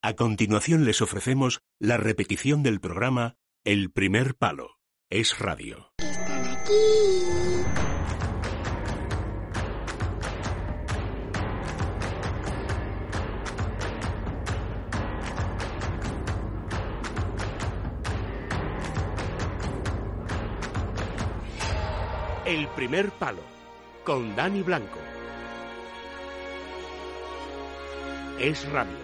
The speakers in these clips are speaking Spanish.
A continuación les ofrecemos la repetición del programa El Primer Palo. Es Radio. Están aquí. El Primer Palo, con Dani Blanco. Es Radio.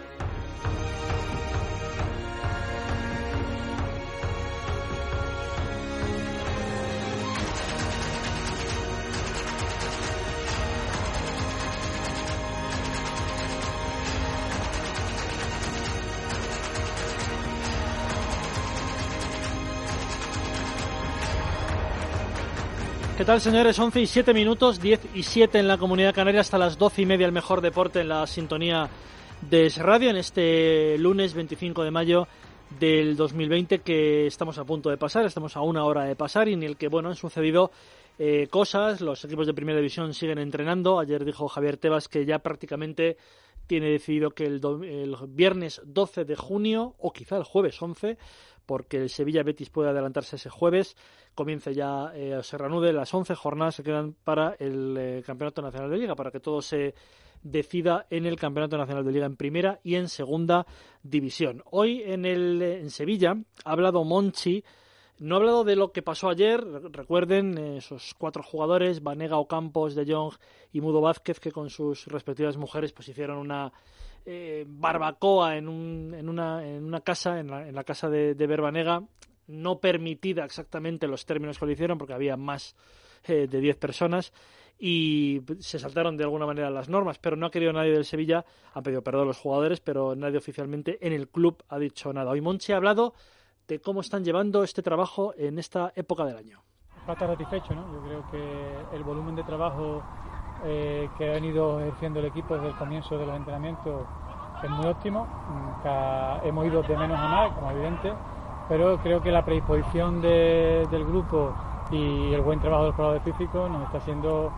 ¿Qué tal, señores? 11 y 7 minutos, 10 y 7 en la Comunidad Canaria, hasta las 12 y media el mejor deporte en la sintonía de Es Radio en este lunes 25 de mayo del 2020 que estamos a punto de pasar, estamos a una hora de pasar y en el que, bueno, han sucedido cosas. Los equipos de Primera División siguen entrenando. Ayer dijo Javier Tebas que ya prácticamente tiene decidido que el viernes 12 de junio o quizá el jueves 11, porque el Sevilla-Betis puede adelantarse ese jueves, comience ya, se reanude las 11 jornadas que quedan para el Campeonato Nacional de Liga, para que todo se decida en el Campeonato Nacional de Liga en Primera y en Segunda División. Hoy en Sevilla ha hablado Monchi. No ha hablado de lo que pasó ayer. Recuerden esos 4 jugadores, Banega, Ocampos, De Jong y Mudo Vázquez, que con sus respectivas mujeres pues hicieron una barbacoa en una casa, en la casa de Verbanega, no permitida exactamente los términos que lo hicieron porque había más de 10 personas y se saltaron de alguna manera las normas, pero no ha querido nadie del Sevilla. Han pedido perdón a los jugadores, pero nadie oficialmente en el club ha dicho nada. Hoy Monchi ha hablado de cómo están llevando este trabajo en esta época del año. Está satisfecho, ¿no? Yo creo que el volumen de trabajo que ha venido ejerciendo el equipo desde el comienzo de los entrenamientos es muy óptimo. Hemos ido de menos a más, como es evidente, pero creo que la predisposición del grupo y el buen trabajo del preparador físico nos está haciendo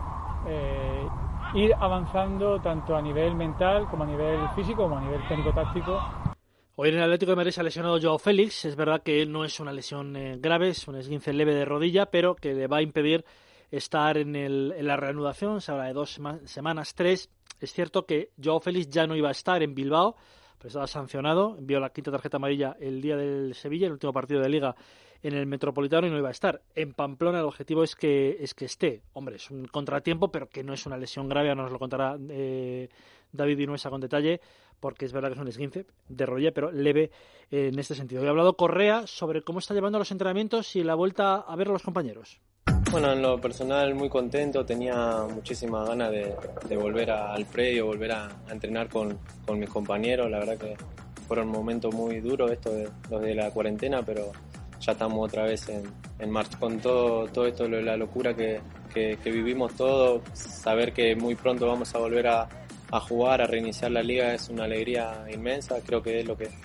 ir avanzando tanto a nivel mental como a nivel físico como a nivel técnico-táctico. Hoy en el Atlético de Madrid se ha lesionado Joao Félix. Es verdad que no es una lesión grave, es un esguince leve de rodilla, pero que le va a impedir estar en la reanudación. Se habla de 2 semanas, 3. Es cierto que Joao Félix ya no iba a estar en Bilbao, pero estaba sancionado. Envió la 5ª tarjeta amarilla el día del Sevilla, el último partido de Liga en el Metropolitano, y no iba a estar. En Pamplona el objetivo es que esté. Hombre, es un contratiempo, pero que no es una lesión grave. Ahora nos lo contará David Vinuesa con detalle, porque es verdad que es un esguince de rodilla, pero leve en este sentido. He hablado Correa sobre cómo está llevando los entrenamientos y la vuelta a ver a los compañeros. Bueno, en lo personal muy contento, tenía muchísimas ganas de volver al predio, volver a entrenar con mis compañeros. La verdad que fueron momentos muy duros los de la cuarentena, pero ya estamos otra vez en marcha. Con todo esto, la locura que vivimos todos, saber que muy pronto vamos a volver a jugar, a reiniciar la liga, es una alegría inmensa. Creo que es lo que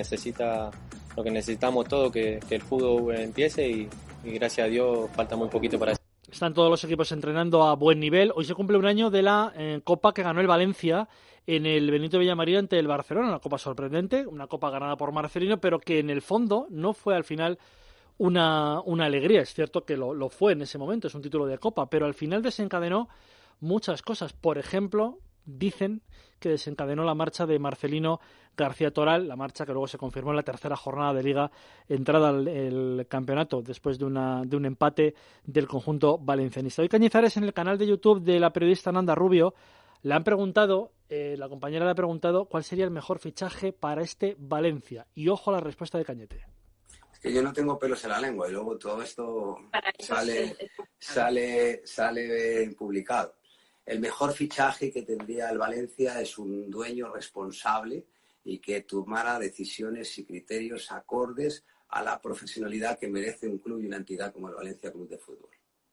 necesitamos todos, que el fútbol empiece y gracias a Dios falta muy poquito para eso. Están todos los equipos entrenando a buen nivel. Hoy se cumple un año de la Copa que ganó el Valencia en el Benito Villamarín ante el Barcelona. Una Copa sorprendente, una Copa ganada por Marcelino, pero que en el fondo no fue al final una alegría. Es cierto que lo fue en ese momento, es un título de Copa, pero al final desencadenó muchas cosas. Por ejemplo, dicen que desencadenó la marcha de Marcelino García Toral, la marcha que luego se confirmó en la 3ª jornada de Liga, entrada al campeonato después de un empate del conjunto valencianista. Hoy Cañizares, en el canal de YouTube de la periodista Nanda Rubio, le han preguntado, la compañera le ha preguntado cuál sería el mejor fichaje para este Valencia. Y ojo a la respuesta de Cañete. Es que yo no tengo pelos en la lengua y luego todo esto sale publicado. El mejor fichaje que tendría el Valencia es un dueño responsable y que tomara decisiones y criterios acordes a la profesionalidad que merece un club y una entidad como el Valencia Club de Fútbol.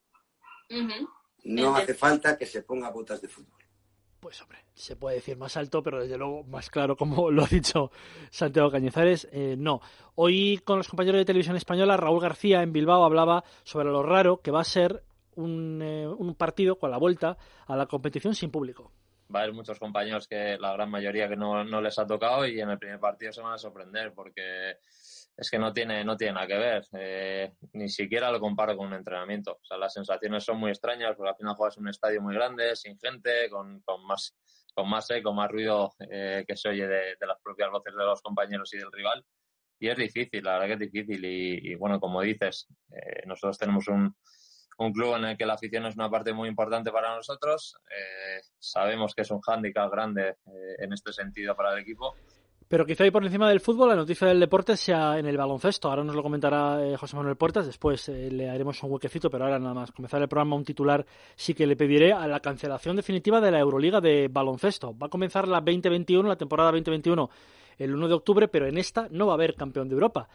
No hace falta que se ponga botas de fútbol. Pues hombre, se puede decir más alto, pero desde luego más claro, como lo ha dicho Santiago Cañizares, no. Hoy con los compañeros de Televisión Española, Raúl García en Bilbao hablaba sobre lo raro que va a ser un partido con la vuelta a la competición sin público. va a haber muchos compañeros que la gran mayoría que no les ha tocado, y en el primer partido se van a sorprender porque es que no tiene nada que ver. Ni siquiera lo comparo con un entrenamiento. O sea, las sensaciones son muy extrañas porque al final juegas en un estadio muy grande, sin gente, con más eco, más ruido que se oye de las propias voces de los compañeros y del rival. Y es difícil, la verdad que es difícil. Y bueno, como dices, nosotros tenemos un club en el que la afición es una parte muy importante para nosotros. Sabemos que es un hándicap grande en este sentido para el equipo. Pero quizá ahí por encima del fútbol la noticia del deporte sea en el baloncesto. Ahora nos lo comentará José Manuel Puertas, después le haremos un huequecito, pero ahora nada más comenzar el programa, un titular sí que le pediré a la cancelación definitiva de la Euroliga de baloncesto. Va a comenzar la temporada 2021 el 1 de octubre, pero en esta no va a haber campeón de Europa.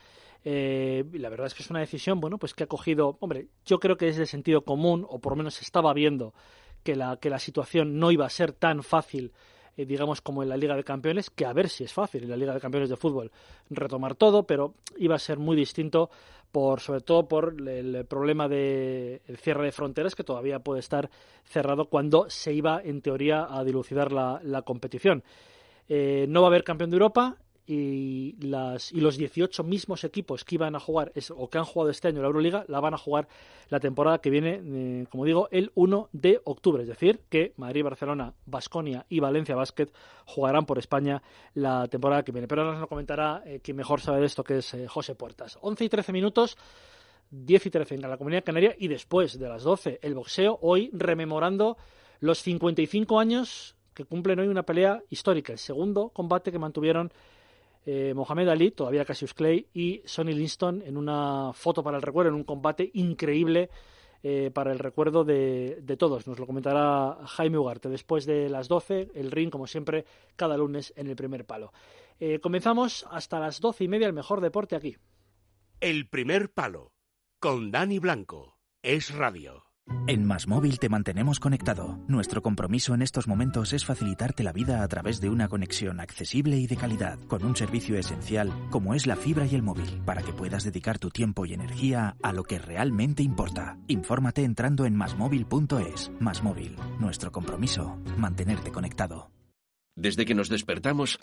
La verdad es que es una decisión, bueno, pues que ha cogido, yo creo que es de sentido común, o por lo menos se estaba viendo que la situación no iba a ser tan fácil, digamos, como en la Liga de Campeones, que a ver si es fácil en la Liga de Campeones de fútbol retomar todo, pero iba a ser muy distinto sobre todo por el problema del cierre de fronteras, que todavía puede estar cerrado cuando se iba en teoría a dilucidar la competición. No va a haber campeón de Europa y los 18 mismos equipos que iban a jugar o que han jugado este año la Euroliga la van a jugar la temporada que viene, como digo, el 1 de octubre, es decir, que Madrid, Barcelona, Baskonia y Valencia Basket jugarán por España la temporada que viene. Pero ahora nos comentará quien mejor sabe de esto, que es José Puertas. 11 y 13 minutos, 10 y 13 en la Comunidad Canaria, y después de las 12 el boxeo, hoy rememorando los 55 años que cumplen hoy una pelea histórica, el segundo combate que mantuvieron Mohamed Ali, todavía Cassius Clay, y Sonny Liston en una foto para el recuerdo, en un combate increíble para el recuerdo de todos. Nos lo comentará Jaime Ugarte después de las 12, el ring, como siempre, cada lunes en El Primer Palo. Comenzamos hasta las 12:30, el mejor deporte aquí. El Primer Palo, con Dani Blanco. Es radio. En MásMóvil te mantenemos conectado. Nuestro compromiso en estos momentos es facilitarte la vida a través de una conexión accesible y de calidad, con un servicio esencial como es la fibra y el móvil, para que puedas dedicar tu tiempo y energía a lo que realmente importa. Infórmate entrando en másmóvil.es. MásMóvil, nuestro compromiso, mantenerte conectado. Desde que nos despertamos,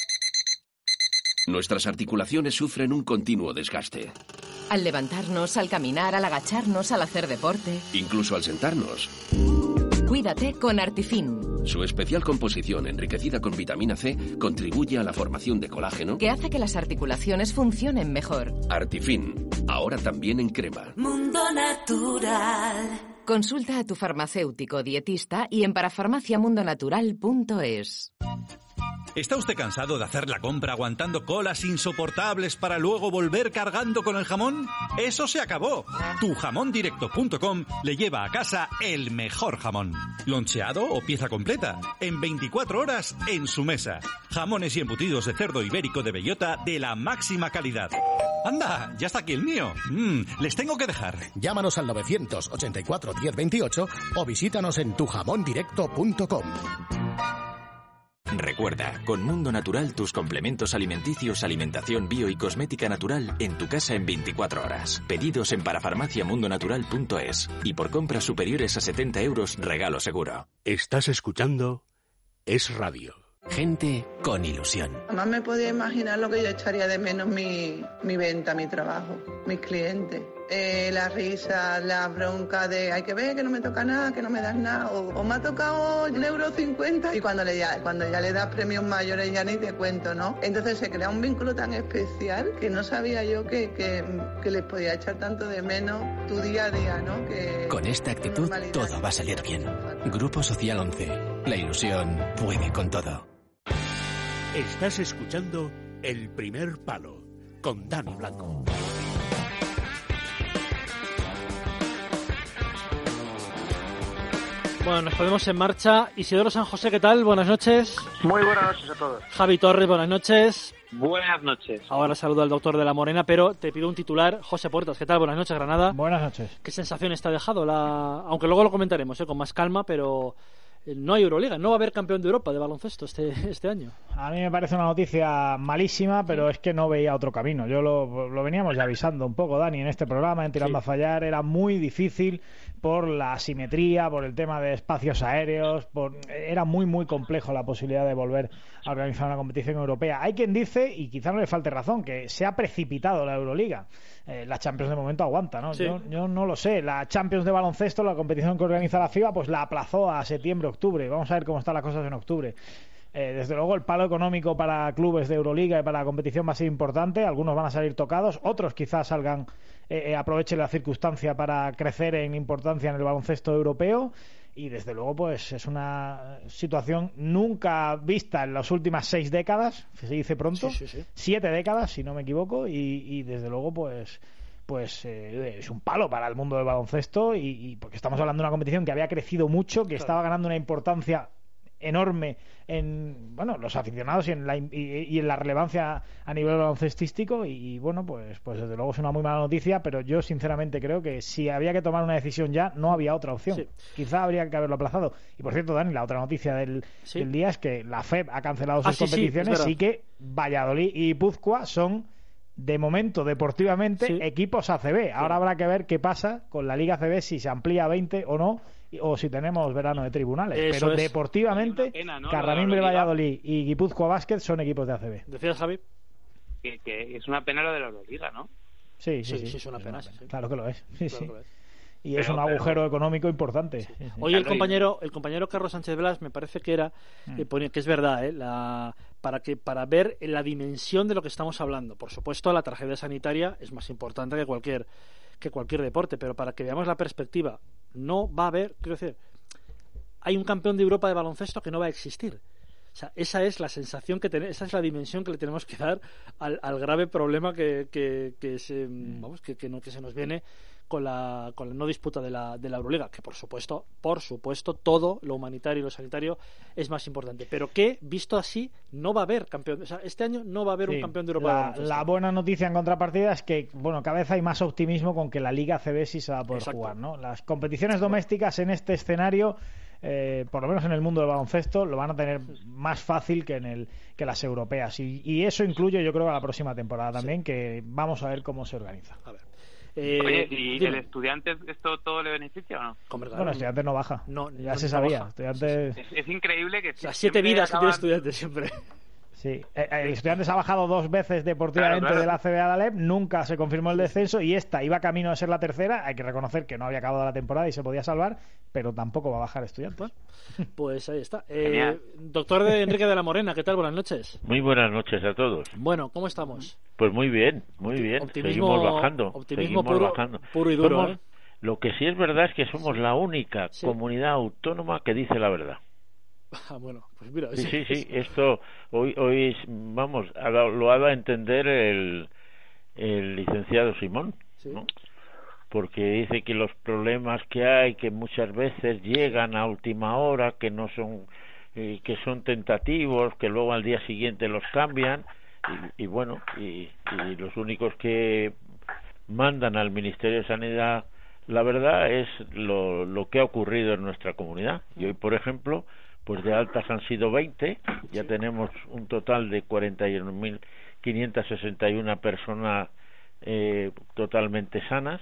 nuestras articulaciones sufren un continuo desgaste. Al levantarnos, al caminar, al agacharnos, al hacer deporte. Incluso al sentarnos. Cuídate con Artifin. Su especial composición, enriquecida con vitamina C, contribuye a la formación de colágeno, que hace que las articulaciones funcionen mejor. Artifin, ahora también en crema. Mundo Natural. Consulta a tu farmacéutico dietista y en parafarmaciamundonatural.es. ¿Está usted cansado de hacer la compra aguantando colas insoportables para luego volver cargando con el jamón? ¡Eso se acabó! Tujamondirecto.com le lleva a casa el mejor jamón. Loncheado o pieza completa. En 24 horas en su mesa. Jamones y embutidos de cerdo ibérico de bellota de la máxima calidad. ¡Anda! ¡Ya está aquí el mío! Les tengo que dejar. Llámanos al 984 1028 o visítanos en tujamondirecto.com. Recuerda, con Mundo Natural tus complementos alimenticios, alimentación bio y cosmética natural en tu casa en 24 horas. Pedidos en parafarmaciamundonatural.es y por compras superiores a 70 euros, regalo seguro. Estás escuchando Es Radio. Gente con ilusión. Jamás me podía imaginar lo que yo echaría de menos mi venta, mi trabajo, mis clientes. La risa, la bronca de hay que ver que no me toca nada, que no me das nada, o me ha tocado 1,50 €, y cuando ya le das premios mayores ya ni te cuento, ¿no? Entonces se crea un vínculo tan especial que no sabía yo que les podía echar tanto de menos tu día a día, ¿no? Con esta actitud todo va a salir bien. Grupo Social 11. La ilusión puede con todo. Estás escuchando El Primer Palo, con Dani Blanco. Bueno, nos ponemos en marcha. Isidoro San José, ¿qué tal? Buenas noches. Muy buenas noches a todos. Javi Torres, buenas noches. Buenas noches. Ahora saludo al doctor de la Morena, pero te pido un titular. José Puertas, ¿qué tal? Buenas noches, Granada. Buenas noches. ¿Qué sensaciones te ha dejado? Aunque luego lo comentaremos con más calma, pero no hay Euroliga, no va a haber campeón de Europa de baloncesto este año. A mí me parece una noticia malísima, pero es que no veía otro camino. Yo lo veníamos ya avisando un poco, Dani, en este programa, en Tirando a Fallar. Era muy difícil por la asimetría, por el tema de espacios aéreos, era muy, muy complejo la posibilidad de volver a organizar una competición europea. Hay quien dice, y quizá no le falte razón, que se ha precipitado la Euroliga. La Champions de momento aguanta, ¿no? Sí. Yo no lo sé. La Champions de baloncesto, la competición que organiza la FIBA, pues la aplazó a septiembre-octubre. Vamos a ver cómo están las cosas en octubre. Desde luego el palo económico para clubes de Euroliga y para la competición va a ser importante. Algunos van a salir tocados, otros quizás salgan, aprovechen la circunstancia para crecer en importancia en el baloncesto europeo. Y desde luego pues es una situación nunca vista en las últimas 6 décadas, se dice pronto, 7 décadas si no me equivoco, y desde luego pues es un palo para el mundo del baloncesto, y porque estamos hablando de una competición que había crecido mucho, que estaba ganando una importancia enorme en los aficionados y en la relevancia a nivel baloncestístico, y bueno, pues desde luego es una muy mala noticia, pero yo sinceramente creo que si había que tomar una decisión ya, no había otra opción. Quizá habría que haberlo aplazado. Y por cierto, Dani, la otra noticia del día es que la FEB ha cancelado sus competiciones, y que Valladolid y Guipúzcoa son de momento deportivamente equipos ACB. Ahora habrá que ver qué pasa con la Liga ACB, si se amplía a 20 o no, o si tenemos verano de tribunales. Eso pero deportivamente, pena, ¿no? Carramimbre Valladolid y Guipúzcoa Basket son equipos de ACB. ¿Decías, Javi? Que es una pena lo de la Euroliga, ¿no? Sí, es una pena. Claro que lo es. Claro que lo es. Y es un agujero económico importante. Hoy el compañero Carlos Sánchez Blas me parece que era que es verdad, para ver la dimensión de lo que estamos hablando. Por supuesto, la tragedia sanitaria es más importante que cualquier deporte, pero para que veamos la perspectiva, no va a haber, quiero decir, hay un campeón de Europa de baloncesto que no va a existir. O sea, esa es la sensación esa es la dimensión que le tenemos que dar al grave problema que se nos viene con la no disputa de la Euroliga, que por supuesto todo lo humanitario y lo sanitario es más importante, pero que visto así no va a haber campeón, o sea, este año no va a haber un campeón de Europa de baloncesto. La buena noticia en contrapartida es que cada vez hay más optimismo con que la Liga ACB sí se va a poder jugar, ¿no? Las competiciones domésticas en este escenario, por lo menos en el mundo del baloncesto, lo van a tener más fácil que las europeas, y eso incluye, yo creo, a la próxima temporada también, que vamos a ver cómo se organiza. A ver. Oye, ¿y el Estudiantes esto todo le beneficia o no? Bueno, Estudiantes no baja, ya se sabía. Estudiantes... Es increíble que... Las 7 vidas que tiene Estudiantes siempre. Sí, el Estudiantes ha bajado 2 veces deportivamente de la ACB a la LEP, nunca se confirmó el descenso, y esta iba camino a ser la tercera. Hay que reconocer que no había acabado la temporada y se podía salvar, pero tampoco va a bajar Estudiantes. Pues ahí está. Doctor Enrique de la Morena, ¿qué tal? Buenas noches. Muy buenas noches a todos. Bueno, ¿cómo estamos? Pues muy bien. Seguimos bajando. Optimismo puro y duro. Lo que sí es verdad es que somos la única comunidad autónoma que dice la verdad. Bueno, pues mira, sí. Esto hoy vamos, lo ha dado a entender el licenciado Simón, ¿no? Porque dice que los problemas que hay, que muchas veces llegan a última hora, que no son, que son tentativos, que luego al día siguiente los cambian, y los únicos que mandan al Ministerio de Sanidad la verdad es lo que ha ocurrido en nuestra comunidad. Y hoy, por ejemplo, pues de altas han sido 20, ya tenemos un total de 41.561 personas totalmente sanas,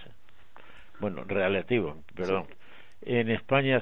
perdón. En España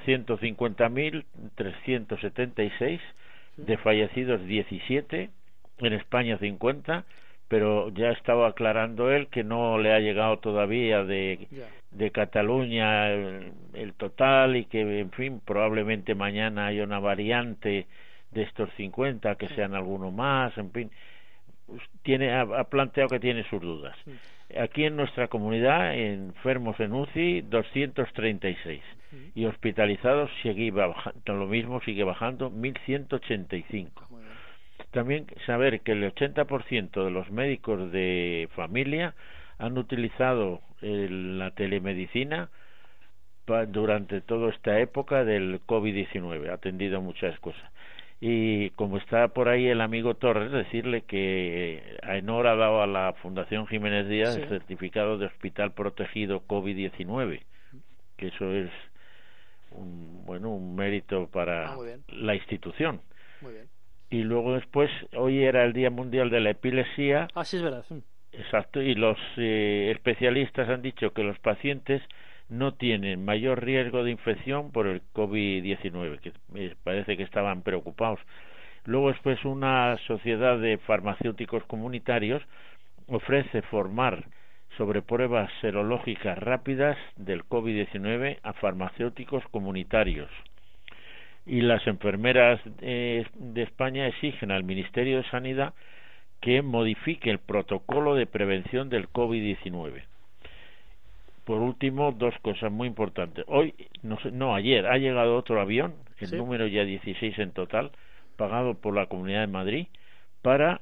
150.376, de fallecidos 17, en España 50, pero ya estaba aclarando él que no le ha llegado todavía de Cataluña el total, y que en fin probablemente mañana haya una variante de estos 50, que sean alguno más, en fin, ha planteado que tiene sus dudas. Aquí en nuestra comunidad, enfermos en UCI 236 y hospitalizados sigue bajando 1.185. También saber que el 80% de los médicos de familia han utilizado la telemedicina durante toda esta época del COVID-19, ha atendido muchas cosas. Y como está por ahí el amigo Torres, decirle que AENOR ha dado a la Fundación Jiménez Díaz el certificado de hospital protegido COVID-19, que eso es un mérito para la institución. Muy bien. Y luego después, hoy era el Día Mundial de la Epilepsia. Sí, es verdad. Exacto, y los especialistas han dicho que los pacientes no tienen mayor riesgo de infección por el COVID-19, que parece que estaban preocupados. Luego después una sociedad de farmacéuticos comunitarios ofrece formar sobre pruebas serológicas rápidas del COVID-19 a farmacéuticos comunitarios. Y las enfermeras de España exigen al Ministerio de Sanidad que modifique el protocolo de prevención del COVID-19. Por último, dos cosas muy importantes. Hoy, ayer, ha llegado otro avión, el número ya 16 en total, pagado por la Comunidad de Madrid, para,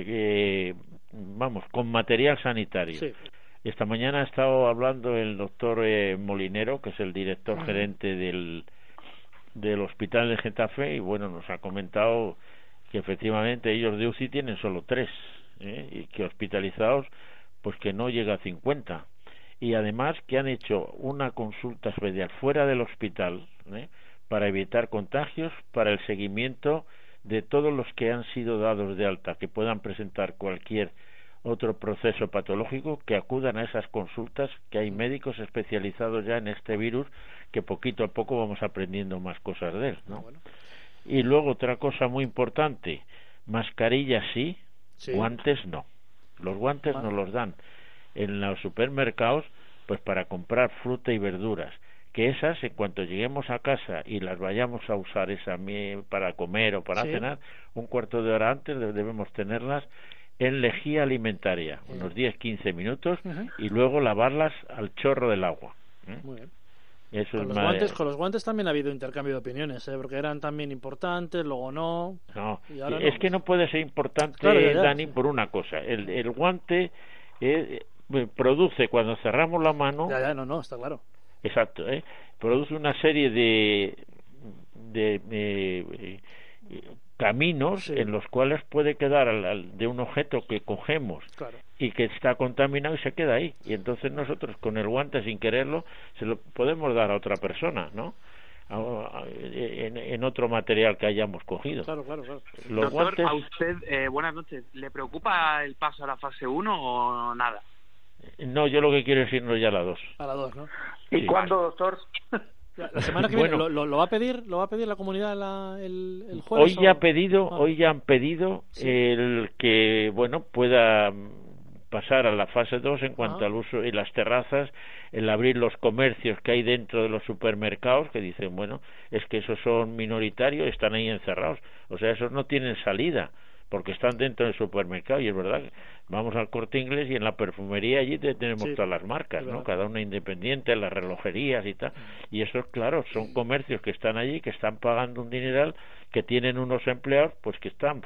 con material sanitario. Sí. Esta mañana ha estado hablando el doctor Molinero, que es el director gerente del Hospital de Getafe, y bueno, nos ha comentado que efectivamente ellos de UCI tienen solo 3, y que hospitalizados, pues que no llega a 50. Y además que han hecho una consulta especial fuera del hospital, para evitar contagios, para el seguimiento de todos los que han sido dados de alta, que puedan presentar cualquier otro proceso patológico, que acudan a esas consultas, que hay médicos especializados ya en este virus, que poquito a poco vamos aprendiendo más cosas de él, ¿no? Bueno. Y luego otra cosa muy importante, mascarillas sí, guantes no. Los guantes nos los dan en los supermercados, pues para comprar fruta y verduras, que esas, en cuanto lleguemos a casa y las vayamos a usar para comer o para cenar, un cuarto de hora antes debemos tenerlas en lejía alimentaria, unos 10-15 minutos, y luego lavarlas al chorro del agua. Muy bien. Eso con los guantes también ha habido intercambio de opiniones, porque eran también importantes, luego no. No, es que no puede ser importante, Dani, por una cosa. El guante produce, cuando cerramos la mano... No, está claro. Exacto, produce una serie de caminos en los cuales puede quedar de un objeto que cogemos y que está contaminado y se queda ahí, y entonces nosotros con el guante, sin quererlo, se lo podemos dar a otra persona, ¿no? En otro material que hayamos cogido. Claro. Los Doctor, guantes... a usted, buenas noches, ¿le preocupa el paso a la fase 1 o nada? No, yo lo que quiero es irnos ya a la 2. A la 2, ¿no? ¿Y cuándo, doctor? La semana que viene ¿lo va a pedir la comunidad el jueves. Hoy ya han pedido el que pueda pasar a la fase 2 en cuanto al uso y las terrazas, el abrir los comercios que hay dentro de los supermercados, que dicen, es que esos son minoritarios, están ahí encerrados, o sea, esos no tienen salida porque están dentro del supermercado. Y es verdad, vamos al Corte Inglés y en la perfumería allí tenemos todas las marcas, ¿no? Cada una independiente, las relojerías y tal, y esos, claro, son comercios que están allí, que están pagando un dineral, que tienen unos empleados, pues que están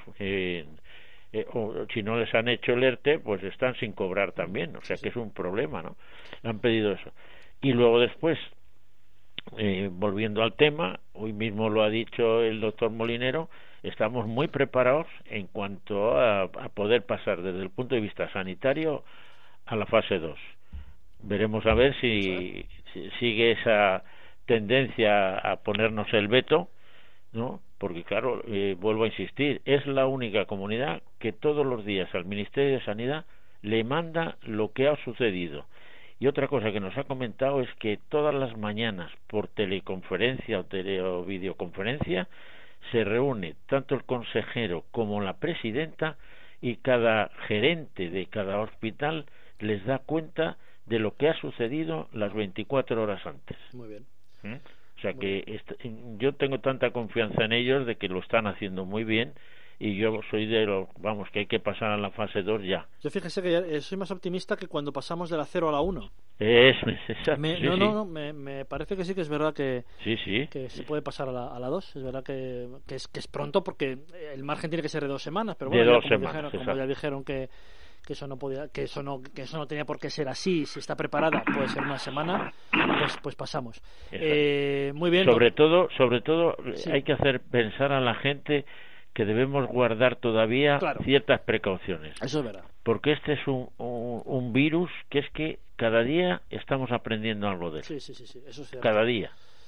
o si no les han hecho el ERTE, pues están sin cobrar también, o sea que es un problema, ¿no? Han pedido eso. Y luego después, volviendo al tema, hoy mismo lo ha dicho el doctor Molinero, estamos muy preparados en cuanto a poder pasar desde el punto de vista sanitario a la fase 2. Veremos a ver si sigue esa tendencia a ponernos el veto, ¿no? Porque claro, vuelvo a insistir, es la única comunidad que todos los días al Ministerio de Sanidad le manda lo que ha sucedido. Y otra cosa que nos ha comentado es que todas las mañanas, por teleconferencia o videoconferencia, se reúne tanto el consejero como la presidenta, y cada gerente de cada hospital les da cuenta de lo que ha sucedido las 24 horas antes. Muy bien. O sea que yo tengo tanta confianza en ellos de que lo están haciendo muy bien, y yo soy de los, que hay que pasar a la fase 2 ya. Yo fíjese que soy más optimista que cuando pasamos de la 0 a la 1. Exacto. Me parece que sí, que es verdad que se puede pasar a la 2. Es verdad que es pronto, porque el margen tiene que ser de 2 semanas, pero bueno, como ya dijeron que eso no podía, que eso no tenía por qué ser así. Si está preparada, puede ser una semana, pues pasamos. Muy bien. Sobre todo hay que hacer pensar a la gente que debemos guardar todavía ciertas precauciones. Eso es verdad. Porque este es un virus que es que cada día estamos aprendiendo algo de él. Sí, eso es cierto. Cada día.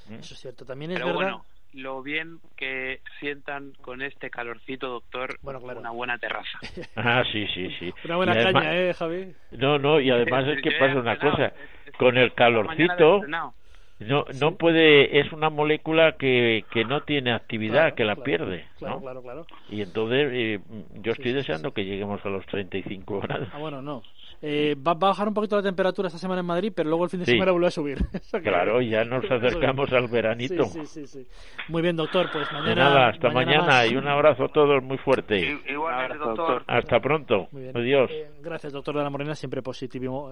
Eso es cierto. También es Pero verdad... bueno, lo bien que sientan con este calorcito, doctor, bueno, claro, una buena terraza. Sí. Una buena además, caña, Javi. No, y además es que pasa una cosa, con el calorcito no puede, es una molécula que no tiene actividad, que la pierde, ¿no? Claro. Y entonces yo estoy deseando que lleguemos a los 35 grados. Bueno, no. Va a bajar un poquito la temperatura esta semana en Madrid, pero luego el fin de semana vuelve a subir. Claro, ya nos acercamos al veranito. Sí. Muy bien, doctor, pues mañana... De nada, hasta mañana y un abrazo a todos muy fuerte. Igualmente, doctor. Hasta pronto. Adiós. Gracias, doctor de la Morena, siempre positivismo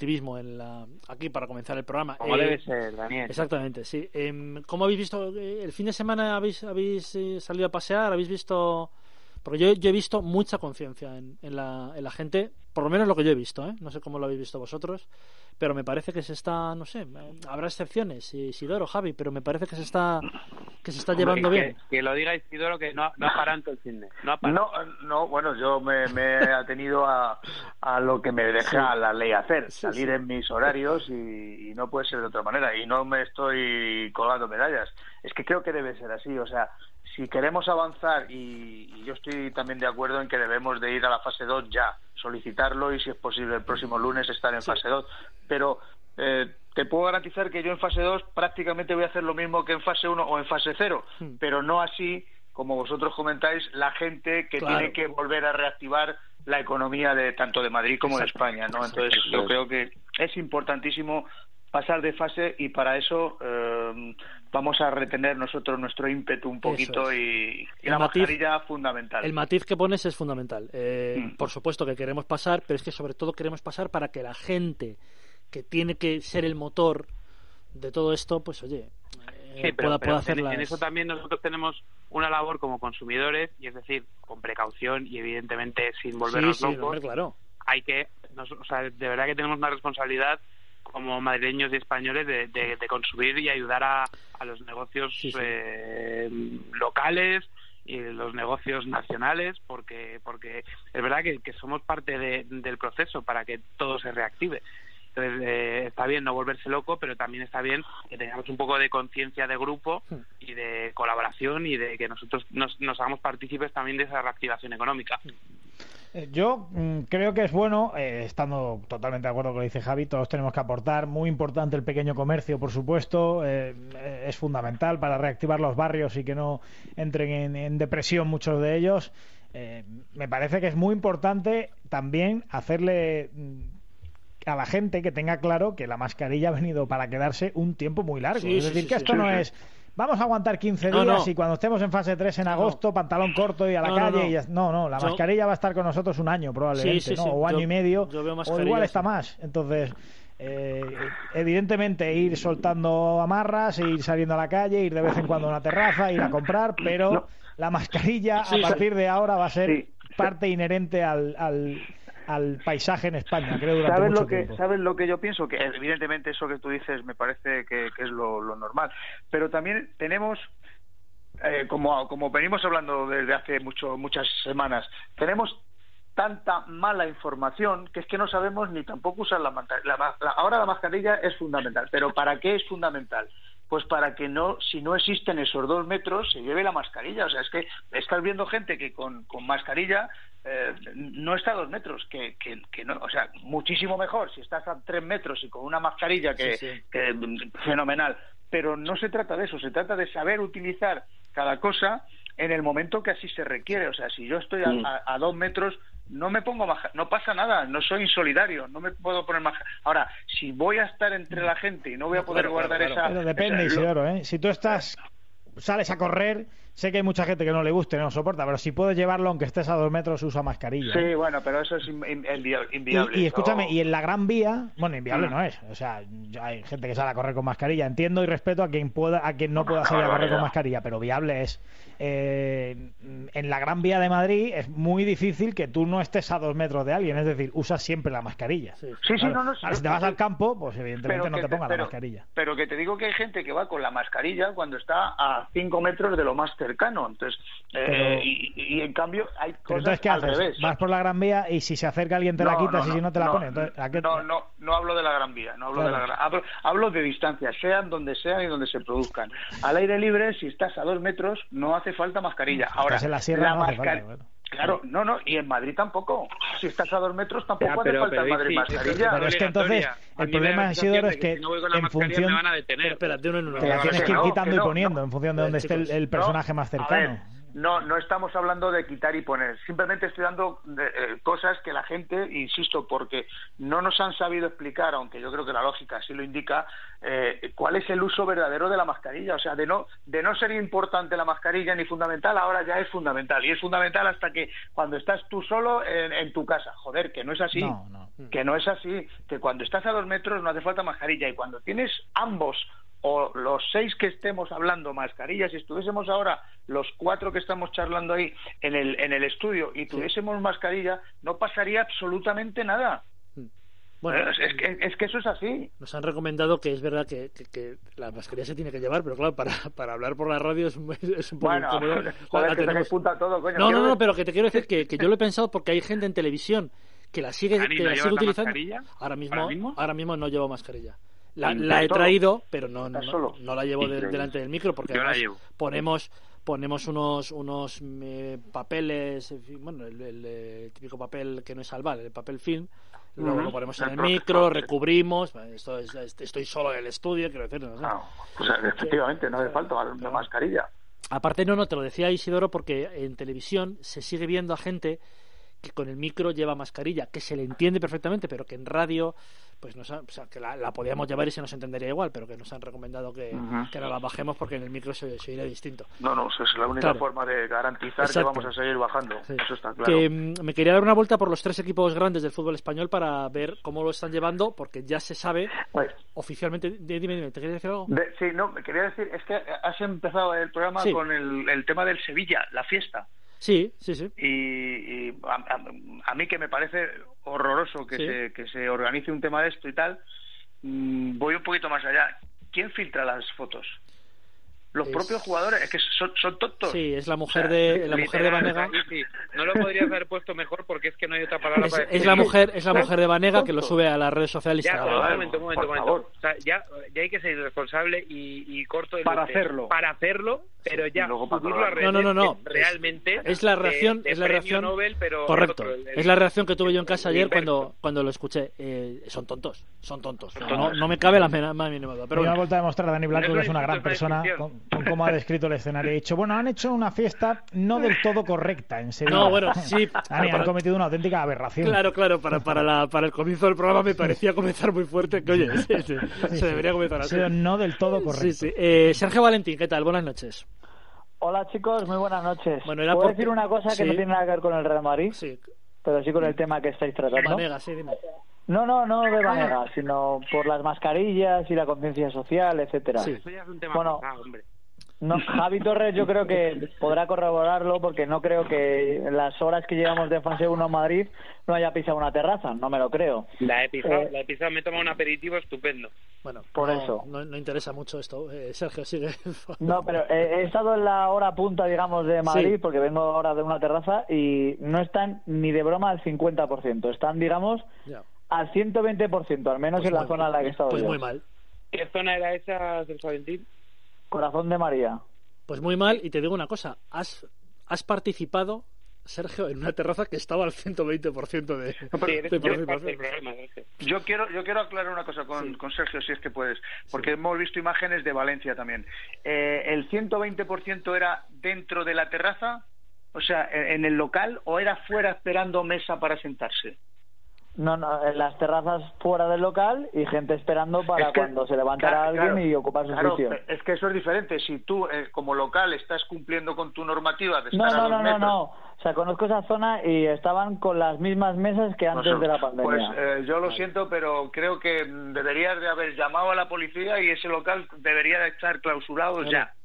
aquí para comenzar el programa. Como debe ser, Daniel. Exactamente, sí. ¿Cómo habéis visto el fin de semana? ¿Habéis salido a pasear? ¿Habéis visto...? Porque yo he visto mucha conciencia en la gente, por lo menos lo que yo he visto, ¿eh? No sé cómo lo habéis visto vosotros, pero me parece que se está, no sé, habrá excepciones, Isidoro, Javi, pero me parece que se está llevando bien. Que lo diga Isidoro, que no ha parado todo el cine. No, bueno, yo me he atenido a lo que me deja la ley hacer, salir en mis horarios y no puede ser de otra manera, y no me estoy colgando medallas. Es que creo que debe ser así, o sea, si queremos avanzar, y yo estoy también de acuerdo en que debemos de ir a la fase 2 ya, solicitarlo y si es posible el próximo lunes estar en fase 2, pero te puedo garantizar que yo en fase 2 prácticamente voy a hacer lo mismo que en fase 1 o en fase 0, pero no así, como vosotros comentáis, la gente que tiene que volver a reactivar la economía de tanto de Madrid como de España, ¿no? Entonces yo creo que es importantísimo pasar de fase y para eso vamos a retener nosotros nuestro ímpetu un poquito y la mascarilla fundamental. El matiz que pones es fundamental. Por supuesto que queremos pasar, pero es que sobre todo queremos pasar para que la gente que tiene que ser el motor de todo esto, pues oye, pueda hacer en eso también nosotros tenemos una labor como consumidores, y es decir, con precaución y evidentemente sin volvernos locos. Hombre, claro. Hay que, o sea, de verdad que tenemos una responsabilidad como madrileños y españoles de consumir y ayudar a los negocios locales y los negocios nacionales, porque es verdad que somos parte del proceso para que todo se reactive. Entonces está bien no volverse loco, pero también está bien que tengamos un poco de conciencia de grupo y de colaboración y de que nosotros nos hagamos partícipes también de esa reactivación económica. Yo creo que es bueno, estando totalmente de acuerdo con lo que dice Javi, todos tenemos que aportar. Muy importante el pequeño comercio, por supuesto, es fundamental para reactivar los barrios y que no entren en depresión muchos de ellos. Me parece que es muy importante también hacerle a la gente que tenga claro que la mascarilla ha venido para quedarse un tiempo muy largo. Es decir, que esto no es... Vamos a aguantar 15 días y cuando estemos en fase 3 en agosto, pantalón corto y a la calle. Y la mascarilla va a estar con nosotros un año probablemente, o año y medio, o igual está más. Entonces, evidentemente ir soltando amarras, ir saliendo a la calle, ir de vez en cuando a una terraza, ir a comprar, pero la mascarilla a partir de ahora va a ser parte inherente al paisaje en España, creo, durante mucho tiempo. ¿Sabes lo que yo pienso? Que evidentemente eso que tú dices me parece que es lo normal, pero también tenemos, como venimos hablando desde hace muchas semanas, tenemos tanta mala información que es que no sabemos ni tampoco usar ahora la mascarilla es fundamental, pero ¿para qué es fundamental? Pues para que si no existen esos 2 metros, se lleve la mascarilla. O sea, es que estás viendo gente que con mascarilla no está a 2 metros, que no, o sea, muchísimo mejor si estás a 3 metros y con una mascarilla que fenomenal. Pero no se trata de eso, se trata de saber utilizar cada cosa en el momento que así se requiere. O sea, si yo estoy a 2 metros, no me pongo no pasa nada, no soy insolidario, no me puedo poner más. Ahora, si voy a estar entre la gente y no voy a poder guardar esa... Pero depende, Isidoro, si tú sales a correr, sé que hay mucha gente que no le guste, no soporta, pero si puedes llevarlo aunque estés a 2 metros, usa mascarilla. Sí, bueno, pero eso es inviable. Y escúchame, y en la Gran Vía, bueno, inviable no es, o sea, hay gente que sale a correr con mascarilla, entiendo y respeto a quien no pueda salir a correr con mascarilla, pero viable es. En la Gran Vía de Madrid es muy difícil que tú no estés a 2 metros de alguien, es decir, usas siempre la mascarilla. Si te vas al campo, pues evidentemente no te pongas la mascarilla. Pero que te digo que hay gente que va con la mascarilla cuando está a 5 metros de lo más cercano. cercano. Entonces, y en cambio hay cosas ¿qué al haces? revés. Vas por la Gran Vía y si se acerca alguien te la quitas y si no te la pone. Entonces, no hablo de la Gran Vía, hablo de distancias, sean donde sean y donde se produzcan. Al aire libre, si estás a 2 metros, no hace falta mascarilla. Ahora, en la sierra no hace falta, bueno. Claro, y en Madrid tampoco. Si estás a 2 metros tampoco hace falta en Madrid mascarilla. Pero es que entonces el problema, Isidoro, es que si no voy con la en función me van a detener. Espérate, uno en uno. Te la tienes que ir quitando y poniendo en función de dónde esté el personaje más cercano. No estamos hablando de quitar y poner. Simplemente estoy dando cosas que la gente, insisto, porque no nos han sabido explicar, aunque yo creo que la lógica así lo indica, cuál es el uso verdadero de la mascarilla. O sea, de no ser importante la mascarilla ni fundamental, ahora ya es fundamental. Y es fundamental hasta que cuando estás tú solo en tu casa. Joder, que no es así. Que no es así. Que cuando estás a 2 metros no hace falta mascarilla. Y cuando tienes ambos o los 6 que estemos hablando mascarillas, si estuviésemos ahora los 4 que estamos charlando ahí en el estudio y tuviésemos mascarilla, no pasaría absolutamente nada. Bueno, es que eso es así. Nos han recomendado que es verdad que la mascarilla se tiene que llevar, pero claro, para hablar por la radio es un poco incómodo. Joder, que tenemos punta todo, coño. No, pero que te quiero decir que yo lo he pensado porque hay gente en televisión que la sigue utilizando. Ahora mismo no llevo mascarilla. La he traído, pero no la llevo delante del micro porque además ponemos unos papeles, en fin, bueno, el típico papel que no es albal, el papel film, luego lo ponemos en el micro, recubrimos. Estoy solo en el estudio, quiero decir, no sé. Pues efectivamente, no hace falta una mascarilla. Aparte, no, te lo decía Isidoro porque en televisión se sigue viendo a gente que con el micro lleva mascarilla, que se le entiende perfectamente, pero que en radio pues que la podíamos llevar y se nos entendería igual, pero que nos han recomendado que no la bajemos porque en el micro se oiría distinto. No, eso es la única forma de garantizar que vamos a seguir bajando. Sí. Eso está claro. Que me quería dar una vuelta por los 3 equipos grandes del fútbol español para ver cómo lo están llevando, porque ya se sabe oficialmente. Dime, ¿te querías decir algo? Me quería decir, es que has empezado el programa con el tema del Sevilla, la fiesta. Sí. Y a mí que me parece horroroso que se organice un tema de esto y tal, voy un poquito más allá. ¿Quién filtra las fotos? Los propios jugadores, es que son tontos. Sí, es la mujer de Banega. Sí. No lo podrías haber puesto mejor porque es que no hay otra palabra para decir. Es la mujer de Banega que lo sube a las redes sociales. Un momento. O sea, ya hay que ser responsable y corto para hacerlo, pero ya subirlo a redes. No. Realmente es la reacción, Nobel, pero correcto. Es la reacción que tuve yo en casa ayer cuando lo escuché. Son tontos. No me cabe la más mínima duda. Pero me ha vuelto a demostrar a Dani Blanco que es una gran persona. Con cómo ha descrito el escenario. He dicho, bueno, han hecho una fiesta no del todo correcta en Sevilla. No, bueno, sí. Han cometido una auténtica aberración. Claro, para el comienzo del programa me parecía comenzar muy fuerte. Que, oye, se debería comenzar así. Pero no del todo correcto. Sí. Sergio Valentín, ¿qué tal? Buenas noches. Hola, chicos, muy buenas noches. Bueno, ¿puedo decir una cosa que no tiene nada que ver con el Real Madrid? Sí. Pero sí con el tema que estáis tratando. Vanega, sí, dime. No de Vanega, sino por las mascarillas y la conciencia social, etcétera. Sí. Eso ya es un tema pasado, hombre. No, Javi Torres yo creo que podrá corroborarlo porque no creo que en las horas que llevamos de fase 1 en Madrid no haya pisado una terraza, no me lo creo. La he pisado, me he tomado un aperitivo estupendo. Bueno, por eso. No interesa mucho esto, Sergio, sigue. No, pero he estado en la hora punta, digamos, de Madrid porque vengo ahora de una terraza y no están ni de broma al 50%, están, digamos, al 120%, al menos en la zona en la que he estado yo. Muy mal. ¿Qué zona era esa, Sergio Valentín? Corazón de María. Pues muy mal, y te digo una cosa, has participado, Sergio, en una terraza que estaba al 120% de participación. Yo quiero aclarar una cosa con Sergio, si es que puedes, porque hemos visto imágenes de Valencia también. ¿El 120% era dentro de la terraza? O sea, ¿en el local o era fuera esperando mesa para sentarse? No, en las terrazas fuera del local y gente esperando para cuando se levantara alguien y ocupar su sitio. Es que eso es diferente. Si tú, como local, estás cumpliendo con tu normativa de estar a 2 metros... No. O sea, conozco esa zona y estaban con las mismas mesas que antes de la pandemia. Pues yo lo siento, pero creo que deberías de haber llamado a la policía y ese local debería de estar clausurado ya.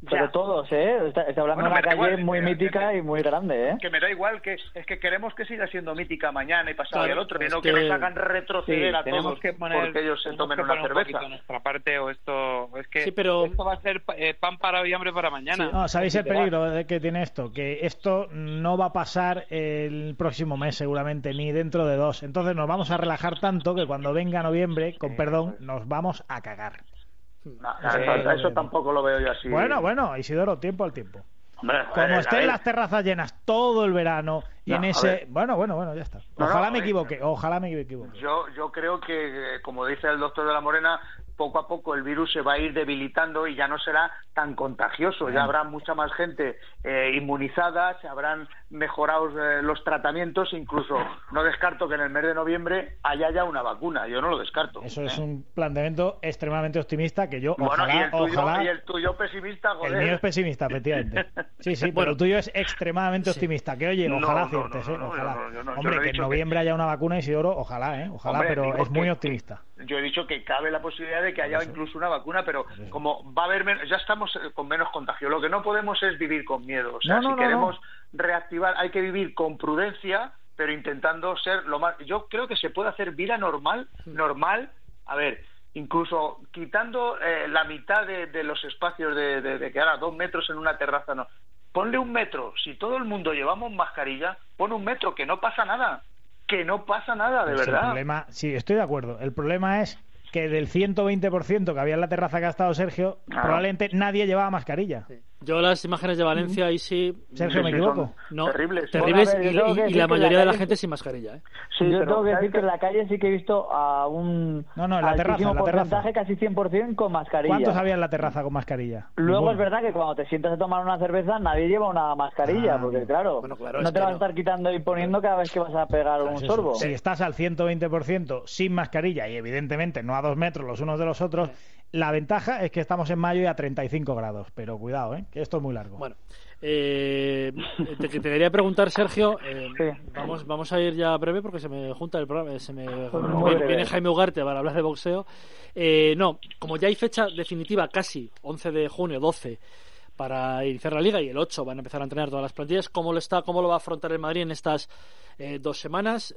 Pero todos, está hablando de una calle muy mítica y muy grande, Que me da igual, que es que queremos que siga siendo mítica mañana y pasado y el otro, y no que nos hagan retroceder a todos porque ellos se tomen una cerveza. Un nuestra parte, o esto es que pero... esto va a ser pan para hoy, hambre para mañana. No, ¿sabéis el peligro de que tiene esto? Que esto no va a pasar el próximo mes seguramente, ni dentro de 2. Entonces nos vamos a relajar tanto que cuando venga noviembre, con perdón, nos vamos a cagar. Eso tampoco lo veo yo así. Bueno, Isidoro, tiempo al tiempo. Hombre, como estén las terrazas llenas todo el verano y en ese... Bueno, ya está. Ojalá me equivoque. Yo creo que, como dice el doctor de la Morena, poco a poco el virus se va a ir debilitando y ya no será tan contagioso. Ya habrá mucha más gente inmunizada, se habrán mejorado los tratamientos, incluso no descarto que en el mes de noviembre haya ya una vacuna. Yo no lo descarto. Eso es un planteamiento extremadamente optimista que yo ojalá... Y el tuyo pesimista, joder. El mío es pesimista, efectivamente. Sí, pero el tuyo es extremadamente optimista. Que oye, ojalá aciertes, ojalá. Hombre, que en noviembre haya una vacuna, Isidoro, ojalá, Hombre, pero es muy optimista. Yo he dicho que cabe la posibilidad de que haya incluso una vacuna, pero como va a haber ya estamos con menos contagio. Lo que no podemos es vivir con miedo. O sea, si queremos reactivar, hay que vivir con prudencia, pero intentando ser lo más... Yo creo que se puede hacer vida normal, a ver, incluso quitando la mitad de los espacios de que ahora 2 metros en una terraza, no. Ponle 1 metro. Si todo el mundo llevamos mascarilla, pon 1 metro, que no pasa nada. Que no pasa nada, de verdad. El problema, sí, estoy de acuerdo. El problema es que del 120% que había en la terraza que ha estado Sergio, probablemente nadie llevaba mascarilla. Sí. Yo las imágenes de Valencia ahí sí... Sergio, ¿me equivoco? No, terribles. Y la mayoría de la gente sin mascarilla. Sí, yo tengo que decir que en la calle sí que he visto a un en la terraza, porcentaje, casi 100% con mascarilla. ¿Cuántos había en la terraza con mascarilla? Luego es verdad que cuando te sientas a tomar una cerveza nadie lleva una mascarilla, porque claro, no te vas a estar quitando y poniendo cada vez que vas a pegar un sorbo. Si estás al 120% sin mascarilla y evidentemente no a 2 metros los unos de los otros... La ventaja es que estamos en mayo y a 35 grados, pero cuidado, que esto es muy largo. Bueno, te quería preguntar, Sergio, vamos a ir ya breve porque se me junta el programa, viene Jaime Ugarte para hablar de boxeo. No, como ya hay fecha definitiva casi, 11 de junio, 12, para iniciar la liga y el 8 van a empezar a entrenar todas las plantillas, ¿cómo lo va a afrontar el Madrid en estas 2 semanas?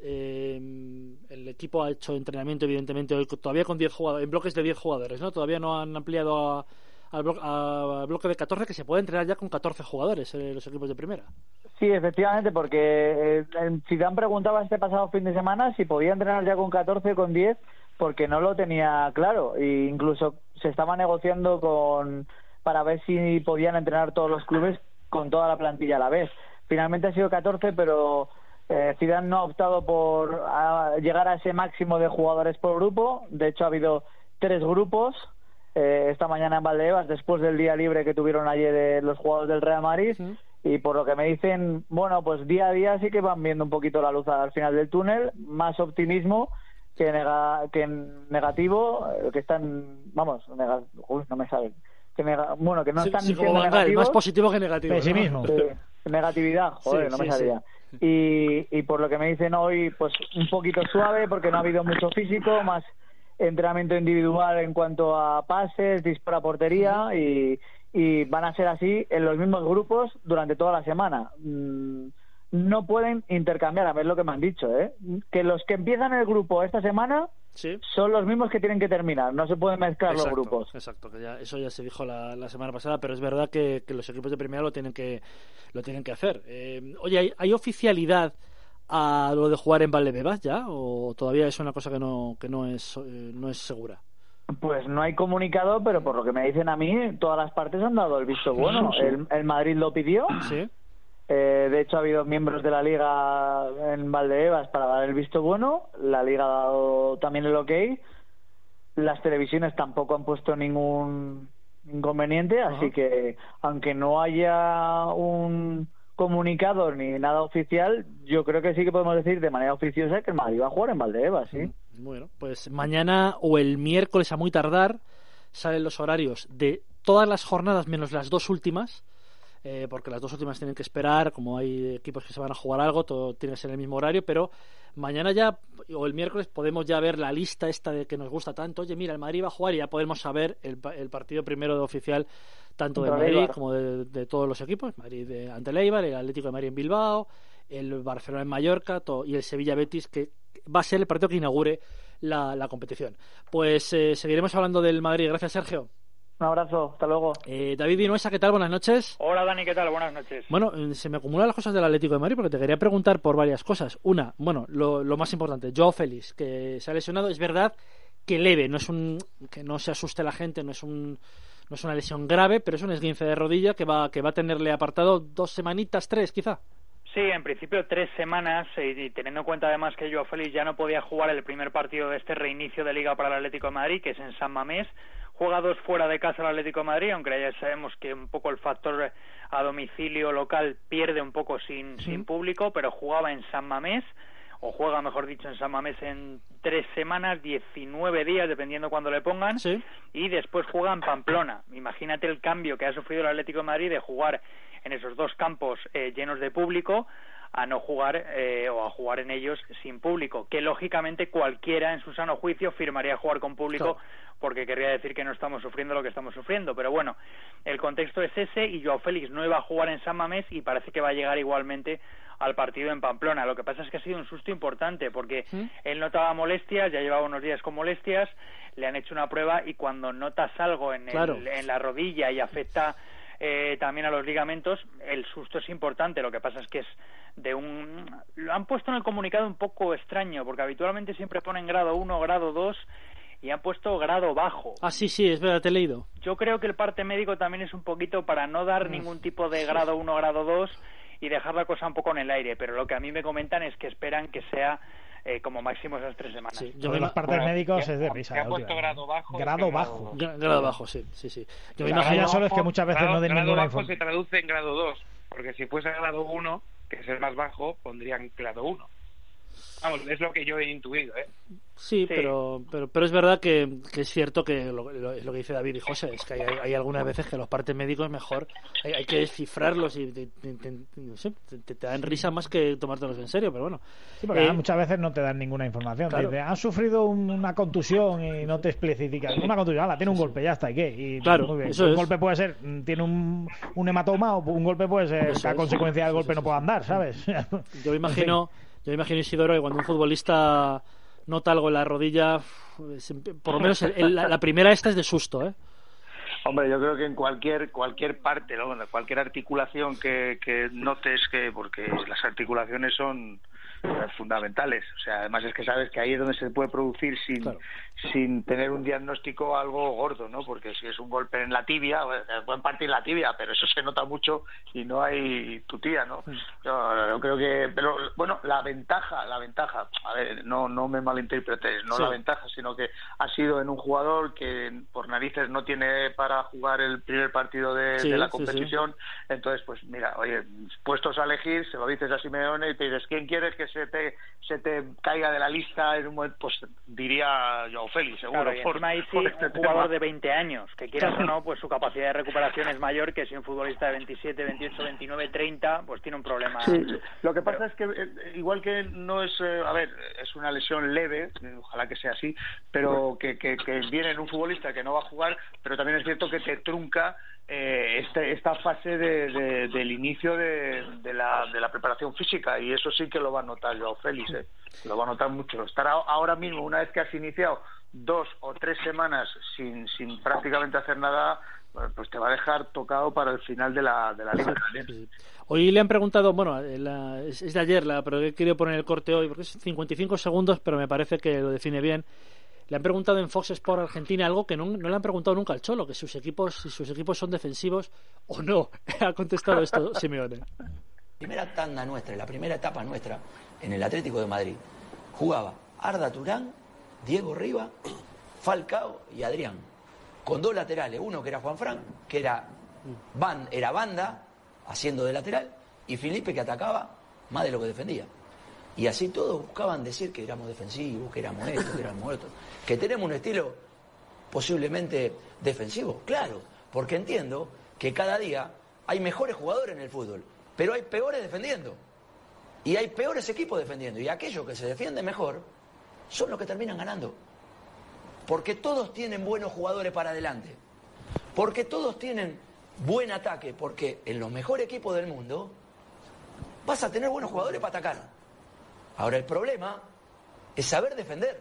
El equipo ha hecho entrenamiento evidentemente hoy todavía con 10 jugadores, en bloques de 10 jugadores, ¿no? Todavía no han ampliado al bloque de 14, que se puede entrenar ya con 14 jugadores los equipos de primera. Sí, efectivamente, porque Zidane preguntaba este pasado fin de semana si podía entrenar ya con 14 o con 10, porque no lo tenía claro, e incluso se estaba negociando para ver si podían entrenar todos los clubes con toda la plantilla a la vez. Finalmente ha sido 14, pero Zidane no ha optado por llegar a ese máximo de jugadores por grupo. De hecho, ha habido 3 grupos esta mañana en Valdebebas, después del día libre que tuvieron ayer los jugadores del Real Madrid. Y por lo que me dicen, bueno, pues día a día sí que van viendo un poquito la luz al final del túnel, más optimismo que negativo, que están, no me salen. Que no están siendo negativos. Más positivo que negativo. Pesimismo. Negatividad, no me salía. Y por lo que me dicen hoy, pues un poquito suave, porque no ha habido mucho físico, más entrenamiento individual en cuanto a pases, disparo a portería, y van a ser así en los mismos grupos durante toda la semana. No pueden intercambiar, a ver lo que me han dicho, que los que empiezan el grupo esta semana son los mismos que tienen que terminar, no se pueden mezclar los grupos. Exacto, que eso ya se dijo la semana pasada, pero es verdad que los equipos de primera lo tienen que hacer. Oye, ¿hay oficialidad a lo de jugar en Valdebebas ya, o todavía es una cosa que no es segura? Pues no hay comunicado, pero por lo que me dicen a mí, todas las partes han dado el visto bueno. El Madrid lo pidió. Sí. De hecho, ha habido miembros de la Liga en Valdebebas para dar el visto bueno. La Liga ha dado también el ok. Las televisiones tampoco han puesto ningún inconveniente, así que aunque no haya un comunicado ni nada oficial, yo creo que sí que podemos decir de manera oficiosa que el Madrid va a jugar en Valdebebas, ¿sí? Bueno, pues mañana o el miércoles a muy tardar salen los horarios de todas las jornadas menos las 2 últimas. porque las dos últimas tienen que esperar, como hay equipos que se van a jugar algo, todo tiene que ser en el mismo horario, pero mañana ya, o el miércoles, podemos ya ver la lista esta de que nos gusta tanto. Oye, mira, el Madrid va a jugar y ya podemos saber el partido primero de oficial, tanto de Madrid como de todos los equipos. Madrid ante el Eibar, el Atlético de Madrid en Bilbao, el Barcelona en Mallorca y el Sevilla-Betis, que va a ser el partido que inaugure la competición. Pues seguiremos hablando del Madrid. Gracias, Sergio. Un abrazo, hasta luego. David Vinuesa, ¿qué tal? Buenas noches. Hola, Dani, ¿qué tal? Buenas noches. Bueno, se me acumulan las cosas del Atlético de Madrid porque te quería preguntar por varias cosas. Una, bueno, lo más importante, Joao Félix, que se ha lesionado. Es verdad que leve, que no se asuste la gente, no es una lesión grave, pero es un esguince de rodilla que va a tenerle apartado 2 semanitas, 3 quizá. Sí, en principio 3 semanas, y teniendo en cuenta además que Joao Félix ya no podía jugar el primer partido de este reinicio de Liga para el Atlético de Madrid, que es en San Mamés. Juega 2 fuera de casa el Atlético de Madrid, aunque ya sabemos que un poco el factor a domicilio local pierde un poco sin público, pero jugaba en San Mamés, o juega mejor dicho en San Mamés en 3 semanas, 19 días, dependiendo cuándo le pongan, y después juega en Pamplona. Imagínate el cambio que ha sufrido el Atlético de Madrid de jugar en esos 2 campos llenos de público a no jugar o a jugar en ellos sin público, que lógicamente cualquiera en su sano juicio firmaría jugar con público, porque querría decir que no estamos sufriendo lo que estamos sufriendo, pero bueno, el contexto es ese, y Joao Félix no iba a jugar en San Mamés y parece que va a llegar igualmente al partido en Pamplona. Lo que pasa es que ha sido un susto importante, porque él notaba molestias, ya llevaba unos días con molestias, le han hecho una prueba y cuando notas algo en la rodilla y afecta también a los ligamentos, el susto es importante. Lo que pasa es que es lo han puesto en el comunicado un poco extraño, porque habitualmente siempre ponen grado 1, grado 2 y han puesto grado bajo. Ah, sí, es verdad, te he leído. Yo creo que el parte médico también es un poquito para no dar ningún tipo de grado 1, grado 2 y dejar la cosa un poco en el aire, pero lo que a mí me comentan es que esperan que sea como máximo esas 3 semanas. Sí, yo los partes médicos es de risa. ¿Te ha puesto grado bajo? Grado bajo. Grado bajo, sí. Yo me imagino solo es que muchas veces no den ninguna información. Grado bajo se traduce en grado 2, porque si fuese grado 1, que es el más bajo, pondrían grado 1. Vamos, es lo que yo he intuido, ¿eh? Sí. Pero es verdad que es cierto que es lo que dice David y José, es que hay algunas veces que los partes médicos mejor hay que descifrarlos y te dan risa más que tomártelos en serio, pero bueno. Sí, porque muchas veces no te dan ninguna información. Claro. Te dicen, han sufrido una contusión y no te especifican. Una contusión, tiene un golpe, ya está, ¿y qué? Y claro, muy bien. Eso un golpe puede ser, tiene un hematoma, o un golpe puede ser que a consecuencia del golpe no pueda andar, ¿sabes? Yo me imagino, Isidoro, que cuando un futbolista nota algo en la rodilla, por lo menos la primera esta es de susto, ¿eh? Hombre, yo creo que en cualquier parte, ¿no? Cualquier articulación que notes porque las articulaciones son fundamentales, o sea, además es que sabes que ahí es donde se puede producir sin tener un diagnóstico algo gordo, ¿no? Porque si es un golpe en la tibia, pueden partir la tibia, pero eso se nota mucho y no hay tutía, ¿no? Yo creo que, pero bueno, la ventaja, a ver, no me malinterpretes, la ventaja, sino que ha sido en un jugador que por narices no tiene para jugar el primer partido de la competición, entonces pues mira, oye, puestos a elegir, se lo dices a Simeone y te dices, ¿quién quieres que se te caiga de la lista en un momento? Pues diría Joao Félix, seguro. Claro, y encima ahí sí, un jugador de 20 años, que quieras o no, pues su capacidad de recuperación es mayor que si un futbolista de 27, 28, 29, 30, pues tiene un problema. Sí. Lo que pasa es que igual que no es, es una lesión leve, ojalá que sea así, pero que viene en un futbolista que no va a jugar, pero también es cierto que te trunca esta fase del inicio de la preparación física, y eso sí que lo va a notar Joao Félix, lo va a notar mucho. Estar ahora mismo, una vez que has iniciado 2 o 3 semanas sin prácticamente hacer nada, pues te va a dejar tocado para el final de la liga también. Hoy le han preguntado, bueno, es de ayer, pero he querido poner el corte hoy porque es 55 segundos, pero me parece que lo define bien. Le han preguntado en Fox Sport Argentina algo que no le han preguntado nunca al Cholo, que si sus equipos son defensivos o no. Ha contestado esto Simeone. Primera tanda nuestra, la primera etapa nuestra en el Atlético de Madrid, jugaba Arda Turán, Diego Riva, Falcao y Adrián, con 2 laterales, uno que era Juanfran, que era banda haciendo de lateral, y Felipe, que atacaba más de lo que defendía. Y así todos buscaban decir que éramos defensivos, que éramos esto, que éramos otro, que tenemos un estilo posiblemente defensivo, claro, porque entiendo que cada día hay mejores jugadores en el fútbol, pero hay peores defendiendo. Y hay peores equipos defendiendo. Y aquellos que se defienden mejor son los que terminan ganando. Porque todos tienen buenos jugadores para adelante. Porque todos tienen buen ataque. Porque en los mejores equipos del mundo vas a tener buenos jugadores para atacar. Ahora el problema es saber defender.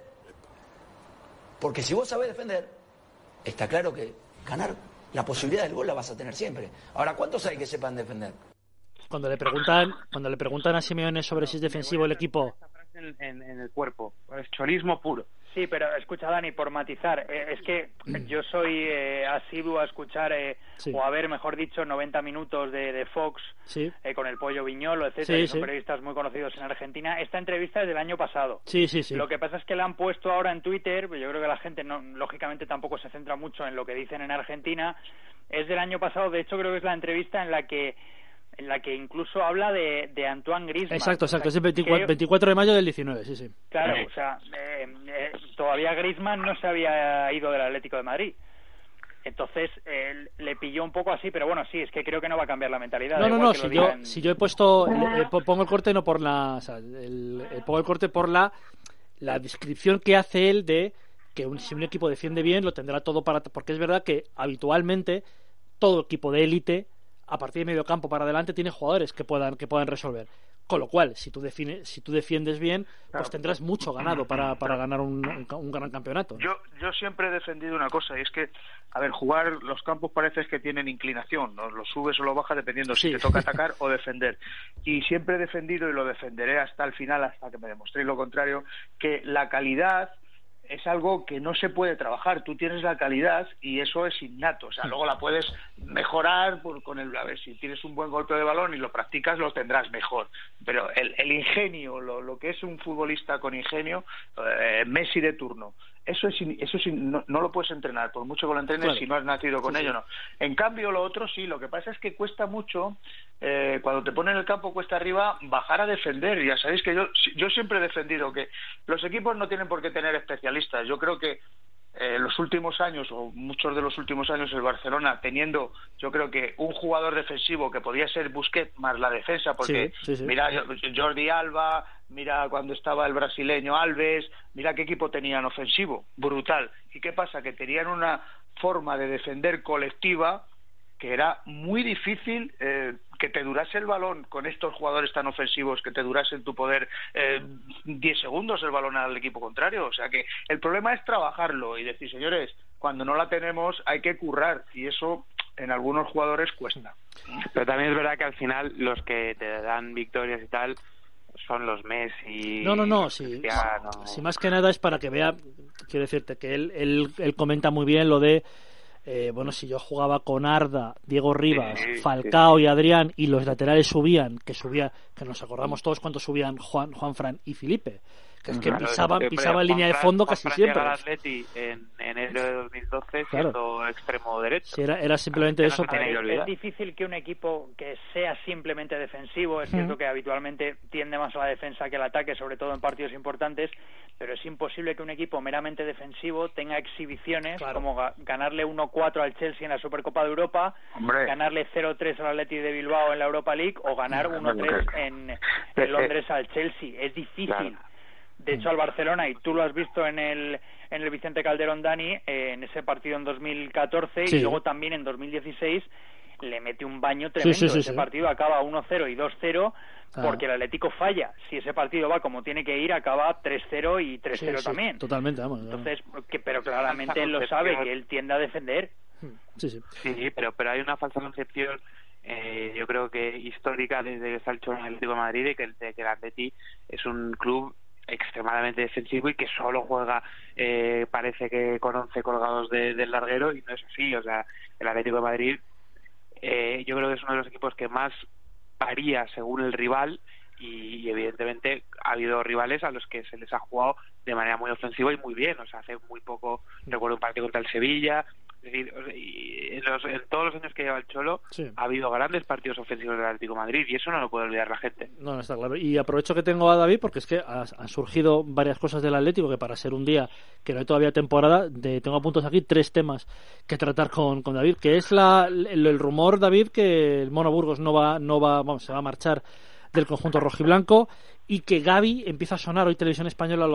Porque si vos sabés defender, está claro que ganar, la posibilidad del gol la vas a tener siempre. Ahora, ¿cuántos hay que sepan defender? Cuando le preguntan a Simeone sobre si es defensivo el equipo... En el cuerpo, es cholismo puro. Sí, pero escucha, Dani, por matizar, es que yo soy asiduo a escuchar o a ver, mejor dicho, 90 minutos de Fox con el Pollo Viñolo, etcétera, que son periodistas muy conocidos en Argentina. Esta entrevista es del año pasado. Sí. Lo que pasa es que la han puesto ahora en Twitter, yo creo que la gente lógicamente tampoco se centra mucho en lo que dicen en Argentina. Es del año pasado, de hecho creo que es la entrevista en la que incluso habla de Antoine Griezmann. Exacto, es el 24 de mayo del 19, sí. Claro, o sea, todavía Griezmann no se había ido del Atlético de Madrid. Entonces, le pilló un poco así, pero bueno, sí, es que creo que no va a cambiar la mentalidad. No, si yo he puesto, pongo el corte no por la, o sea, pongo el corte por la descripción que hace él de que si un equipo defiende bien, lo tendrá todo porque es verdad que habitualmente todo equipo de élite a partir de medio campo para adelante tiene jugadores que puedan resolver, con lo cual si tú defiendes bien, pues tendrás mucho ganado para ganar un gran campeonato. Yo siempre he defendido una cosa, y es que, a ver, jugar los campos parece que tienen inclinación, ¿no? Lo subes o lo bajas dependiendo si te toca atacar o defender, y siempre he defendido, y lo defenderé hasta el final, hasta que me demostréis lo contrario, que la calidad es algo que no se puede trabajar. Tú tienes la calidad y eso es innato. O sea, luego la puedes mejorar a ver, si tienes un buen golpe de balón y lo practicas, lo tendrás mejor. Pero el ingenio, lo que es un futbolista con ingenio, Messi de turno, eso no lo puedes entrenar, por mucho que lo entrenes, si no has nacido con ello, no. En cambio, lo otro sí, lo que pasa es que cuesta mucho, cuando te ponen en el campo cuesta arriba, bajar a defender. Ya sabéis que yo siempre he defendido que los equipos no tienen por qué tener especialistas. Yo creo que los últimos años, o muchos de los últimos años, el Barcelona teniendo, yo creo que un jugador defensivo que podía ser Busquets más la defensa, porque mira Jordi Alba, mira cuando estaba el brasileño Alves, mira qué equipo tenían ofensivo, brutal. ¿Y qué pasa? Que tenían una forma de defender colectiva que era muy difícil que te durase el balón con estos jugadores tan ofensivos, que te durase en tu poder 10 segundos el balón al equipo contrario. O sea que el problema es trabajarlo y decir, señores, cuando no la tenemos hay que currar, y eso en algunos jugadores cuesta. Pero también es verdad que al final los que te dan victorias y tal son los Messi. No, sí, más que nada es para que vea, quiero decirte que él comenta muy bien lo de si yo jugaba con Arda, Diego Rivas, Falcao y Adrián, y los laterales subían, que nos acordamos todos cuánto subían Juanfran y Felipe, que es que pisaban línea de fondo casi siempre. Llegó al Atleti en enero de 2012 siendo extremo derecho. Sí, era simplemente eso. Es difícil que un equipo que sea simplemente defensivo, es cierto que habitualmente tiende más a la defensa que al ataque, sobre todo en partidos importantes, pero es imposible que un equipo meramente defensivo tenga exhibiciones como ganarle 1-4 al Chelsea en la Supercopa de Europa, ganarle 0-3 al Atleti de Bilbao en la Europa League o ganar 1-3 en Londres al Chelsea. Es difícil. De hecho, al Barcelona, y tú lo has visto en el Vicente Calderón, Dani, en ese partido en 2014 y luego también en 2016, le mete un baño tremendo. Ese partido acaba 1-0 y 2-0 porque el Atlético falla. Si ese partido va como tiene que ir, acaba 3-0 y 3-0 también. Totalmente, vamos. Entonces, pero claramente él lo sabe, que él tiende a defender. Sí, pero hay una falsa concepción, yo creo que histórica desde que está el Cholo en el Atlético de Madrid, de que el Atleti es un club extremadamente defensivo y que solo juega parece que con 11 colgados del larguero, y no es así. O sea, el Atlético de Madrid yo creo que es uno de los equipos que más varía según el rival, y evidentemente ha habido rivales a los que se les ha jugado de manera muy ofensiva y muy bien. O sea, hace muy poco recuerdo un partido contra el Sevilla, Es decir, en todos los años que lleva el Cholo ha habido grandes partidos ofensivos del Atlético de Madrid y eso no lo puede olvidar la gente. No, está claro. Y aprovecho que tengo a David porque es que han surgido varias cosas del Atlético que para ser un día que no hay todavía temporada, tengo apuntados aquí 3 temas que tratar con David, que es el rumor, David, que el Mono Burgos se va a marchar del conjunto rojiblanco y que Gavi empieza a sonar. Hoy Televisión Española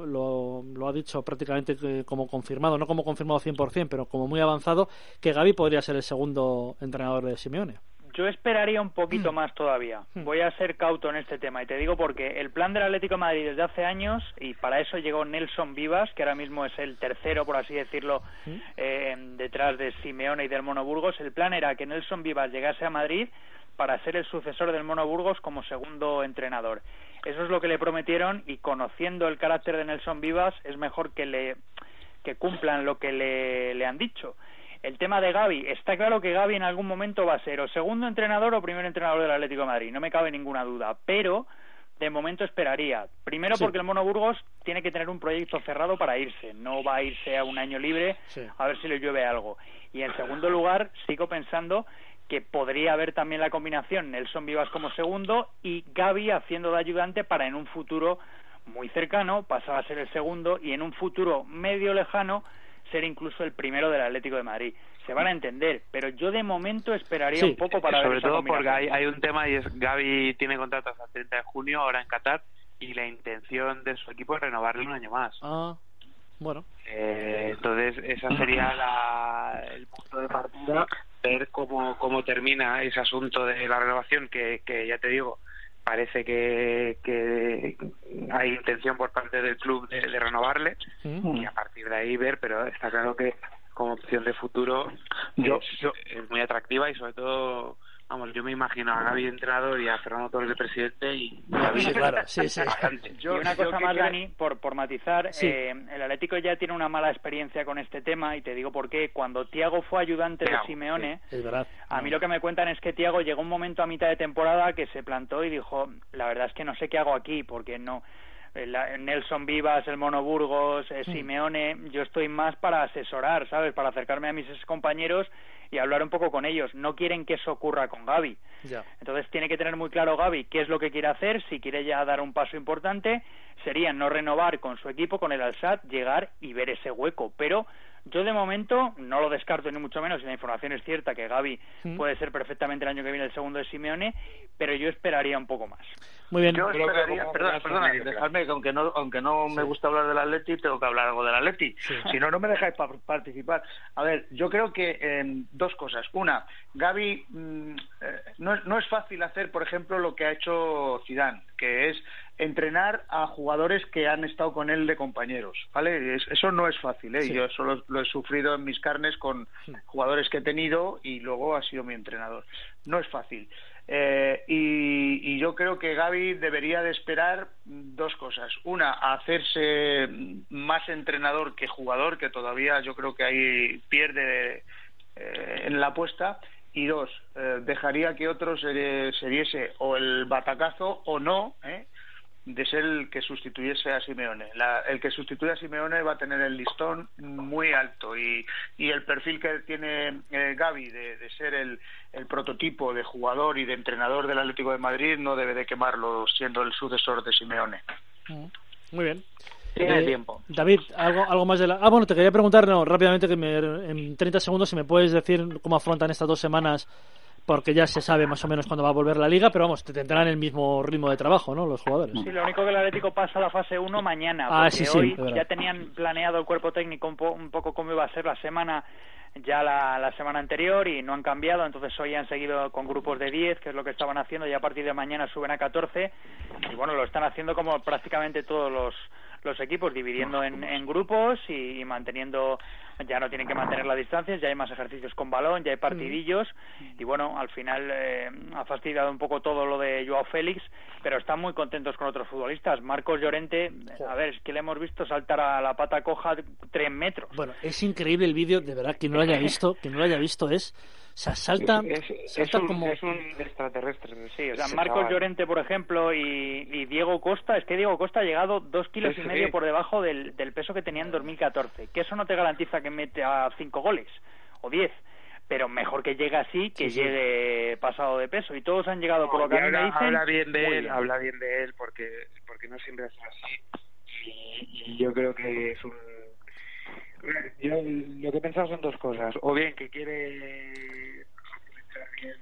lo ha dicho prácticamente como confirmado, no como confirmado 100%, pero como muy avanzado, que Gavi podría ser el segundo entrenador de Simeone. Yo esperaría un poquito más todavía. Voy a ser cauto en este tema y te digo porque el plan del Atlético de Madrid desde hace años, y para eso llegó Nelson Vivas, que ahora mismo es el tercero, por así decirlo, detrás de Simeone y del Mono Burgos. El plan era que Nelson Vivas llegase a Madrid para ser el sucesor del Mono Burgos como segundo entrenador. Eso es lo que le prometieron y conociendo el carácter de Nelson Vivas es mejor que cumplan lo que le han dicho. El tema de Gavi, está claro que Gavi en algún momento va a ser o segundo entrenador o primer entrenador del Atlético de Madrid, no me cabe ninguna duda, pero de momento esperaría. Primero porque el Mono Burgos tiene que tener un proyecto cerrado para irse, no va a irse a un año libre a ver si le llueve algo. Y en segundo lugar, sigo pensando que podría haber también la combinación Nelson Vivas como segundo y Gavi haciendo de ayudante para en un futuro muy cercano pasar a ser el segundo y en un futuro medio lejano ser incluso el primero del Atlético de Madrid. Se van a entender, pero yo de momento esperaría un poco para ver esa sobre todo combinación. porque hay un tema y es Gavi tiene contrato hasta el 30 de junio ahora en Qatar y la intención de su equipo es renovarle un año más. Bueno. Entonces esa sería el punto de partida, ver cómo termina ese asunto de la renovación que ya te digo, parece que hay intención por parte del club de renovarle y a partir de ahí ver, pero está claro que como opción de futuro es muy atractiva y sobre todo, vamos, yo me imagino a Gavi entrenador y a Fernando Torres de presidente y claro, sí. Y una cosa más, Dani, por matizar, el Atlético ya tiene una mala experiencia con este tema y te digo por qué. Cuando Thiago fue ayudante de Simeone, es verdad. A mí lo que me cuentan es que Thiago llegó un momento a mitad de temporada que se plantó y dijo, la verdad es que no sé qué hago aquí porque no... Nelson Vivas, el Mono Burgos, Simeone, yo estoy más para asesorar, ¿sabes? Para acercarme a mis compañeros y hablar un poco con ellos. No quieren que eso ocurra con Gavi. Entonces tiene que tener muy claro Gavi qué es lo que quiere hacer. Si quiere ya dar un paso importante, sería no renovar con su equipo, con el Al-Sadd, llegar y ver ese hueco. Pero yo de momento no lo descarto ni mucho menos, y la información es cierta que Gavi puede ser perfectamente el año que viene el segundo de Simeone, pero yo esperaría un poco más. Muy bien. Yo esperaría, perdona, dejadme que aunque no me gusta hablar del Atleti, tengo que hablar algo del Atleti. Si no, no me dejáis participar. A ver, yo creo que dos cosas. Una, Gavi no es fácil hacer, por ejemplo, lo que ha hecho Zidane, que es entrenar a jugadores que han estado con él de compañeros, ¿vale? Eso no es fácil, ¿eh? Yo eso lo he sufrido en mis carnes con jugadores que he tenido y luego ha sido mi entrenador. No es fácil. Y yo creo que Gavi debería de esperar dos cosas. Una, hacerse más entrenador que jugador, que todavía yo creo que ahí pierde en la apuesta. Y dos, dejaría que otro se diese o el batacazo o no, de ser el que sustituyese a Simeone. El que sustituya a Simeone va a tener el listón muy alto y el perfil que tiene Gavi de ser el prototipo de jugador y de entrenador del Atlético de Madrid no debe de quemarlo siendo el sucesor de Simeone. Muy bien. Tiene tiempo. David, algo más de la... bueno, te quería preguntar rápidamente que en 30 segundos si me puedes decir cómo afrontan estas 2 semanas, porque ya se sabe más o menos cuándo va a volver la Liga, pero vamos, tendrán el mismo ritmo de trabajo, ¿no?, los jugadores. Sí, lo único que el Atlético pasa a la fase 1 mañana, porque hoy ya tenían planeado el cuerpo técnico un poco cómo iba a ser la semana, ya la semana anterior, y no han cambiado. Entonces hoy han seguido con grupos de 10, que es lo que estaban haciendo, y a partir de mañana suben a 14, y bueno, lo están haciendo como prácticamente todos los equipos, dividiendo en grupos y manteniendo, ya no tienen que mantener las distancias, ya hay más ejercicios con balón, ya hay partidillos, y bueno, al final ha fastidiado un poco todo lo de Joao Félix, pero están muy contentos con otros futbolistas. Marcos Llorente, a ver, es que le hemos visto saltar a la pata coja 3 metros. Bueno, es increíble el vídeo, de verdad, quien no lo haya visto es... O sea, salta como... Es un extraterrestre. Sí, o sea, Marcos Llorente, por ejemplo, y Diego Costa, es que Diego Costa ha llegado 2,5 kilos por debajo del peso que tenía en 2014, que eso no te garantiza que mete a 5 goles, o 10. Pero mejor que llegue así que llegue pasado de peso. Y todos han llegado por lo que a mí me dicen. Habla bien de él porque no siempre es así. Y yo creo que es yo lo que he pensado son dos cosas. O bien que quiere aprovechar bien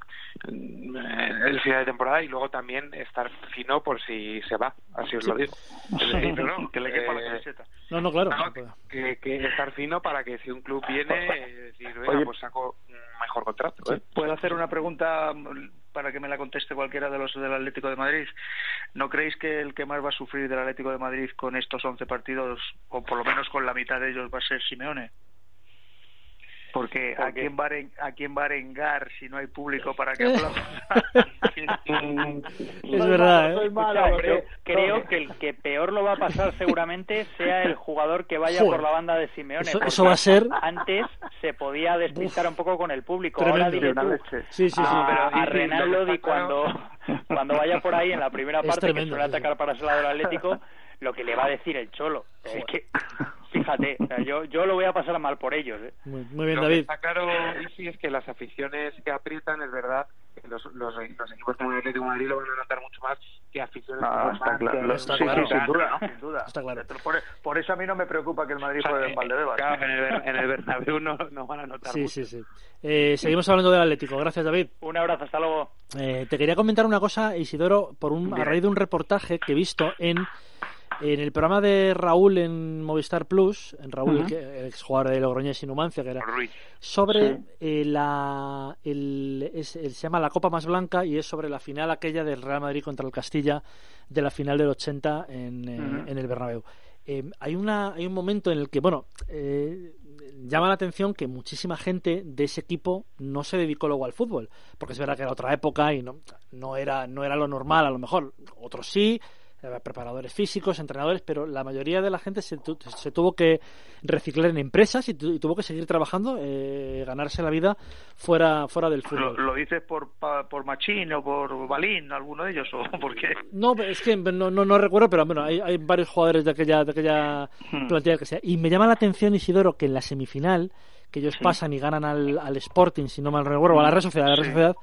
el final de temporada y luego también estar fino por si se va, así os lo digo. Que le quepa la camiseta. No, claro. Que estar fino para que si un club viene decir, oye, pues saco un mejor contrato. ¿Puedo hacer una pregunta para que me la conteste cualquiera de los del Atlético de Madrid? ¿No creéis que el que más va a sufrir del Atlético de Madrid con estos 11 partidos, o por lo menos con la mitad de ellos, va a ser Simeone? Porque ¿a quién va a arengar si no hay público para que aplaudan? Es verdad, Creo que el que peor lo va a pasar seguramente sea el jugador que vaya por la banda de Simeone. Eso va a ser... Antes se podía despistar un poco con el público. Tremendo. Ahora dile tú. Sí. Pero a Renan Lodi cuando vaya por ahí en la primera parte, tremendo, que suele atacar para ese lado del Atlético, lo que le va a decir el Cholo es que, fíjate, o sea, yo lo voy a pasar mal por ellos. Muy bien, lo David. Que está claro, sí, es que las aficiones que aprietan, es verdad, que los equipos como el Atlético de Madrid lo van a notar mucho más que aficiones está claro. Está claro. Sin duda. Está claro. Por eso a mí no me preocupa que el Madrid juegue en Valdebebas. Claro, en el Bernabéu no van a notar mucho. Sí. Seguimos hablando del Atlético. Gracias, David. Un abrazo, hasta luego. Te quería comentar una cosa, Isidoro, a raíz de un reportaje que he visto en el programa de Raúl en Movistar Plus, en Raúl, el exjugador de Logroñés y Numancia, que era sobre se llama La Copa Más Blanca, y es sobre la final aquella del Real Madrid contra el Castilla, de la final del 80 en el Bernabéu. Hay un momento en el que, llama la atención que muchísima gente de ese equipo no se dedicó luego al fútbol, porque es verdad que era otra época y no era lo normal, a lo mejor otros sí, preparadores físicos, entrenadores, pero la mayoría de la gente se tuvo que reciclar en empresas y tuvo que seguir trabajando, ganarse la vida fuera del fútbol. ¿Lo dices por Machín o por Balín, alguno de ellos, o por qué? No, es que no recuerdo, pero bueno, hay varios jugadores de aquella plantilla que sea. Y me llama la atención, Isidoro, que en la semifinal, que ellos pasan y ganan al Sporting, si no mal recuerdo, a la Real Sociedad,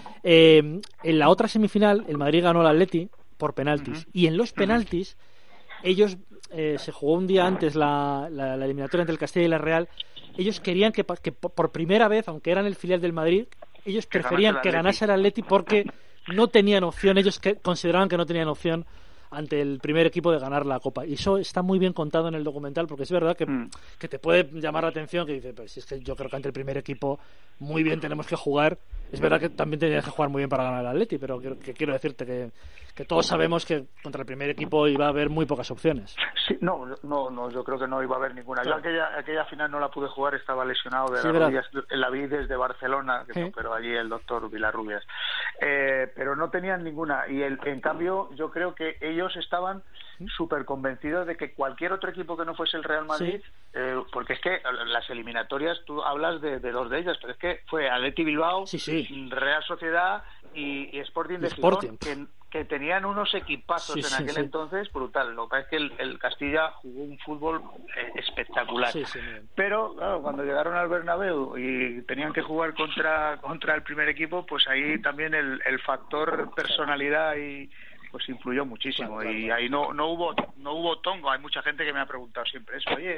en la otra semifinal el Madrid ganó al Atleti por penaltis, y en los penaltis ellos, se jugó un día antes la eliminatoria entre el Castilla y la Real, ellos querían que por primera vez, aunque eran el filial del Madrid, ellos preferían que ganase el Atleti porque no tenían opción, ellos consideraban que no tenían opción ante el primer equipo de ganar la Copa, y eso está muy bien contado en el documental, porque es verdad que te puede llamar la atención, que dice, pues si es que yo creo que ante el primer equipo muy bien tenemos que jugar. Es verdad que también tenías que jugar muy bien para ganar el Atleti, pero quiero decirte que todos sabemos que contra el primer equipo iba a haber muy pocas opciones. Sí, no, yo creo que no iba a haber ninguna. Claro. Yo aquella final no la pude jugar, estaba lesionado de las rodillas, la vi desde Barcelona, pero allí el doctor Vilarrubias. Pero no tenían ninguna, y en cambio yo creo que ellos estaban súper convencidos de que cualquier otro equipo que no fuese el Real Madrid, porque es que las eliminatorias, tú hablas de dos de ellas, pero es que fue Atleti Bilbao, Real Sociedad y Sporting de Gijón, que tenían unos equipazos en aquel entonces brutal. Lo que es que el Castilla jugó un fútbol espectacular. Pero claro, cuando llegaron al Bernabéu y tenían que jugar contra el primer equipo, pues ahí también el factor personalidad pues influyó muchísimo. Y ahí no hubo tongo. Hay mucha gente que me ha preguntado siempre eso, oye,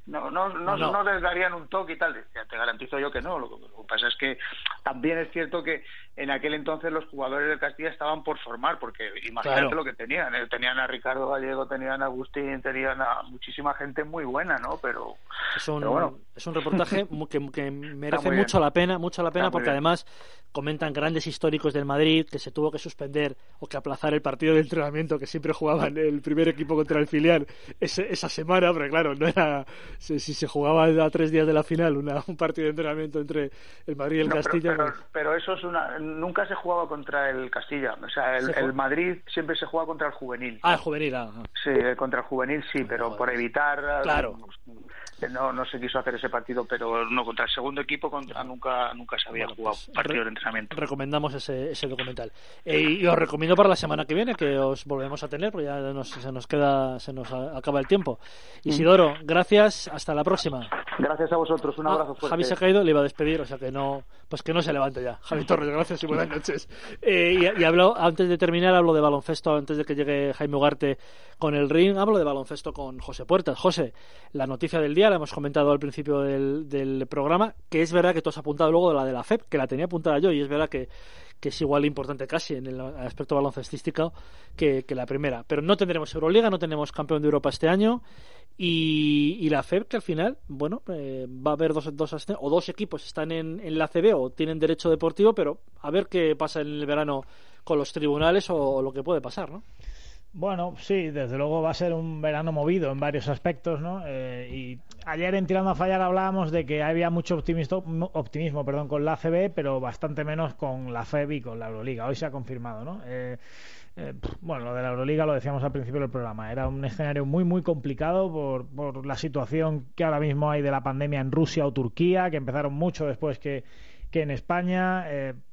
no les darían un toque y tal. Ya te garantizo yo que no. Lo que pasa es que también es cierto que en aquel entonces los jugadores del Castilla estaban por formar, porque imagínate lo que tenían. Tenían a Ricardo Gallego, tenían a Agustín, tenían a muchísima gente muy buena, ¿no? Pero es un reportaje que merece mucho la pena, porque además comentan grandes históricos del Madrid, que se tuvo que suspender o que aplazar el partido de entrenamiento que siempre jugaban el primer equipo contra el filial esa semana, porque claro, no era si se jugaba a 3 días de la final un partido de entrenamiento entre el Madrid y el Castilla. Pero eso es nunca se jugaba contra el Castilla, o sea, el Madrid siempre se juega contra el juvenil. El juvenil, Sí, contra el juvenil sí, pero por evitar no se quiso hacer ese partido, pero no contra el segundo equipo nunca se había jugado partido de entrenamiento. Recomendamos ese documental, y os recomiendo para la semana que viene que os volvemos a tener, porque ya se nos acaba el tiempo. Isidoro, gracias, hasta la próxima. Gracias a vosotros, un abrazo fuerte. Javi se ha caído, le iba a despedir, o sea que no se levante ya. Javi Torres, gracias y buenas noches. Y hablo, antes de terminar, hablo de baloncesto, antes de que llegue Jaime Ugarte con el ring, hablo de baloncesto con José Puertas. José, la noticia del día la hemos comentado al principio del programa, que es verdad que tú has apuntado luego de la FEP, que la tenía apuntada yo, y es verdad que es igual de importante casi en el aspecto baloncestístico que la primera. Pero no tendremos Euroliga, no tenemos campeón de Europa este año, y la FEP, que al final, bueno, va a haber dos equipos están en la CB o tienen derecho deportivo, pero a ver qué pasa en el verano con los tribunales o lo que puede pasar, ¿no? Bueno, sí, desde luego va a ser un verano movido en varios aspectos, ¿no? Y ayer en Tirando a Fallar hablábamos de que había mucho optimismo con la ACB, pero bastante menos con la FEB y con la Euroliga. Hoy se ha confirmado, ¿no? Bueno, lo de la Euroliga lo decíamos al principio del programa. Era un escenario muy, muy complicado por la situación que ahora mismo hay de la pandemia en Rusia o Turquía, que empezaron mucho después que en España.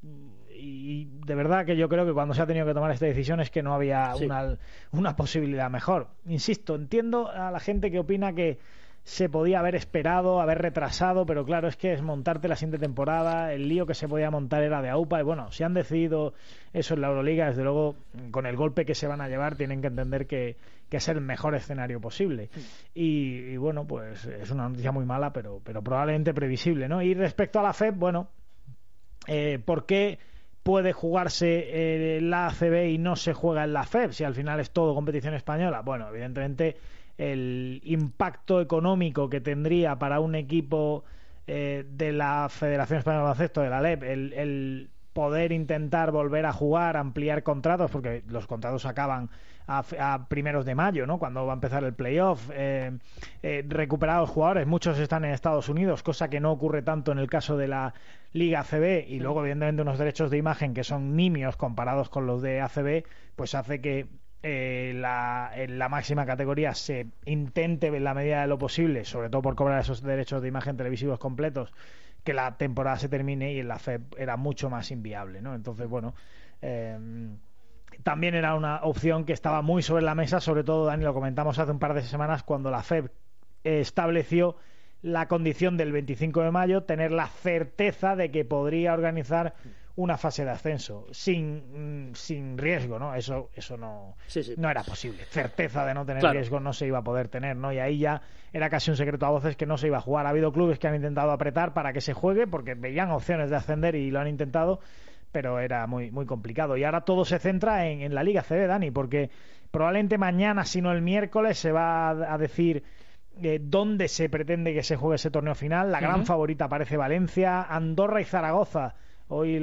Y de verdad que yo creo que cuando se ha tenido que tomar esta decisión es que no había una posibilidad mejor. Insisto, entiendo a la gente que opina que se podía haber esperado, haber retrasado, pero claro, es que es montarte la siguiente temporada, el lío que se podía montar era de AUPA, y bueno, si han decidido eso en la Euroliga, desde luego, con el golpe que se van a llevar, tienen que entender que es el mejor escenario posible. Y bueno, pues es una noticia muy mala, pero probablemente previsible, ¿no? Y respecto a la FEP, bueno, ¿por qué puede jugarse la ACB y no se juega en la FEP si al final es todo competición española? Bueno, evidentemente el impacto económico que tendría para un equipo de la Federación Española de Baloncesto, de la LEP, el poder intentar volver a jugar, ampliar contratos, porque los contratos acaban a primeros de mayo, ¿no? Cuando va a empezar el playoff, recuperar a los jugadores, muchos están en Estados Unidos, cosa que no ocurre tanto en el caso de la Liga ACB, y luego evidentemente unos derechos de imagen que son nimios comparados con los de ACB, pues hace que en la máxima categoría se intente en la medida de lo posible, sobre todo por cobrar esos derechos de imagen televisivos completos, que la temporada se termine, y en la FEP era mucho más inviable, ¿no? Entonces, bueno, también era una opción que estaba muy sobre la mesa, sobre todo, Dani, lo comentamos hace un par de semanas cuando la FEP estableció la condición del 25 de mayo, tener la certeza de que podría organizar una fase de ascenso sin riesgo, ¿no? Eso no era posible. Certeza de no tener riesgo no se iba a poder tener, ¿no? Y ahí ya era casi un secreto a voces que no se iba a jugar. Ha habido clubes que han intentado apretar para que se juegue porque veían opciones de ascender y lo han intentado, pero era muy, muy complicado. Y ahora todo se centra en la Liga CB, Dani, porque probablemente mañana, si no el miércoles, se va a decir dónde se pretende que se juegue ese torneo final. La gran favorita parece Valencia, Andorra y Zaragoza. Hoy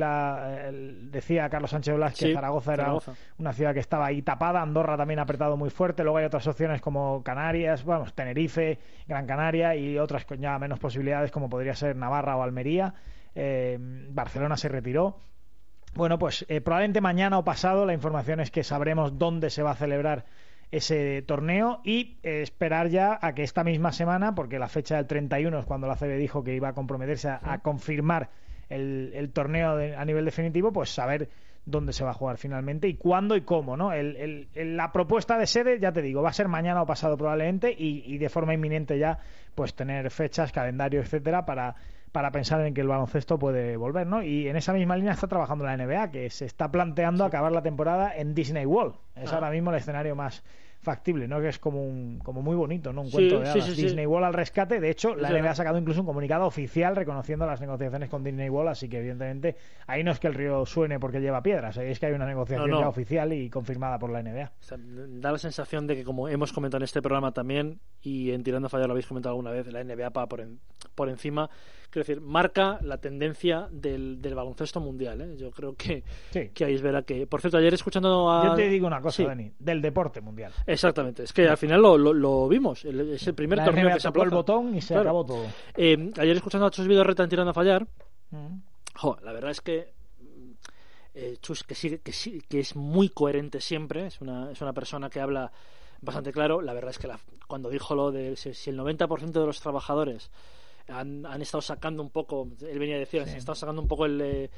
decía Carlos Sánchez Blas que Zaragoza era una ciudad que estaba ahí tapada. Andorra también ha apretado muy fuerte. Luego hay otras opciones como Canarias, Tenerife, Gran Canaria, y otras con ya menos posibilidades como podría ser Navarra o Almería. Barcelona se retiró. Bueno, pues probablemente mañana o pasado la información es que sabremos dónde se va a celebrar ese torneo, y esperar ya a que esta misma semana, porque la fecha del 31 es cuando la CB dijo que iba a comprometerse a confirmar el torneo a nivel definitivo, pues saber dónde se va a jugar finalmente y cuándo y cómo, ¿no? La propuesta de sede, ya te digo, va a ser mañana o pasado probablemente, y de forma inminente ya pues tener fechas, calendario, etcétera, para pensar en que el baloncesto puede volver, ¿no? Y en esa misma línea está trabajando la NBA, que se está planteando acabar la temporada en Disney World. Es ahora mismo el escenario más factible, ¿no? Que es como muy bonito, ¿no? Un cuento de hadas. Disney World al rescate. De hecho, la NBA ha sacado incluso un comunicado oficial reconociendo las negociaciones con Disney World, así que evidentemente ahí no es que el río suene porque lleva piedras, ahí es que hay una negociación ya oficial y confirmada por la NBA. O sea, da la sensación de que, como hemos comentado en este programa también, y en Tirando a Fallar lo habéis comentado alguna vez, la NBA va por encima, quiero decir, marca la tendencia del baloncesto mundial, ¿eh? Yo creo que ahí es verdad que, por cierto, ayer escuchando a... Yo te digo una cosa, Dani, del deporte mundial. Exactamente, es que al final lo vimos, es el primer torneo NBA que se aplaza. el botón y se acabó todo. Ayer escuchando a Chus Vidorreta en Tirando a Fallar, la verdad es que Chus, que es muy coherente siempre, es una persona que habla bastante claro. La verdad es que cuando dijo lo de si el 90% de los trabajadores han estado sacando un poco, él venía a decir, han estado sacando un poco que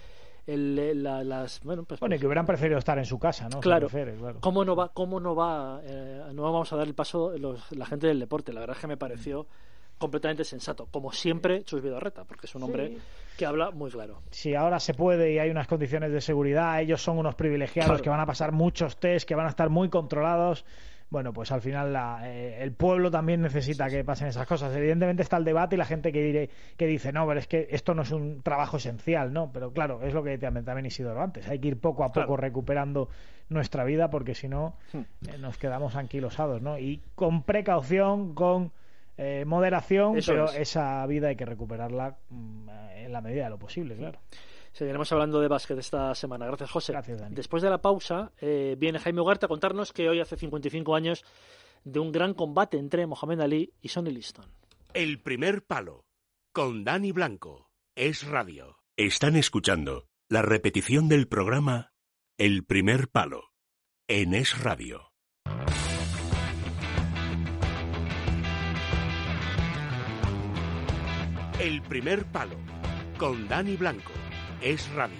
hubieran preferido estar en su casa, ¿no? Claro. ¿Cómo no vamos a dar el paso la gente del deporte? La verdad es que me pareció completamente sensato, como siempre Chus Vidorreta, porque es un hombre que habla muy claro. Si ahora se puede y hay unas condiciones de seguridad, ellos son unos privilegiados que van a pasar muchos test, que van a estar muy controlados. Bueno, pues al final el pueblo también necesita que pasen esas cosas. Evidentemente está el debate y la gente que dice, no, pero es que esto no es un trabajo esencial, ¿no? Pero claro, es lo que también Isidoro antes. Hay que ir poco a poco recuperando nuestra vida, porque si no nos quedamos anquilosados, ¿no? Y con precaución, con moderación, pero esa vida hay que recuperarla en la medida de lo posible, claro. Seguiremos hablando de básquet esta semana. Gracias, José. Gracias, Dani. Después de la pausa, viene Jaime Ugarte a contarnos que hoy hace 55 años de un gran combate entre Mohamed Ali y Sonny Liston. El primer palo, con Dani Blanco. Es Radio. Están escuchando la repetición del programa El primer palo, en Es Radio. El primer palo, con Dani Blanco. Es Radio.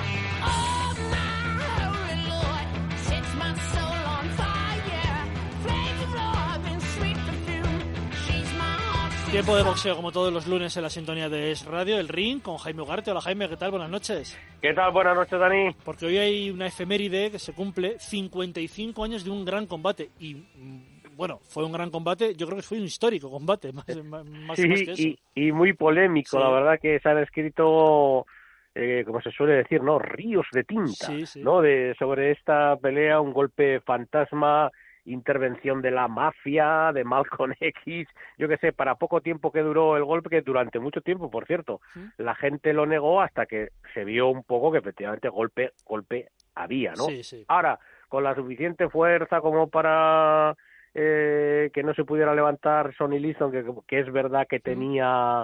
Tiempo de boxeo, como todos los lunes en la sintonía de Es Radio, El Ring, con Jaime Ugarte. Hola, Jaime, ¿qué tal? Buenas noches. ¿Qué tal? Buenas noches, Dani. Porque hoy hay una efeméride que se cumple 55 años de un gran combate. Y, bueno, fue un gran combate, yo creo que fue un histórico combate, más que eso. Y muy polémico, la verdad que se han escrito... como se suele decir, ¿no? Ríos de tinta, ¿no? Sobre esta pelea, un golpe fantasma, intervención de la mafia, de Malcolm X, yo qué sé, para poco tiempo que duró el golpe, que durante mucho tiempo, por cierto, la gente lo negó hasta que se vio un poco que efectivamente golpe había, ¿no? Ahora, con la suficiente fuerza como para que no se pudiera levantar Sonny Liston, que es verdad que tenía...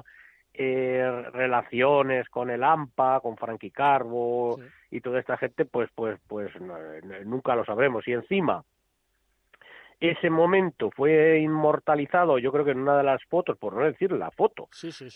relaciones con el AMPA, con Frankie Carbo y toda esta gente, pues no, nunca lo sabremos. Y encima ese momento fue inmortalizado, yo creo que en una de las fotos, por no decir la foto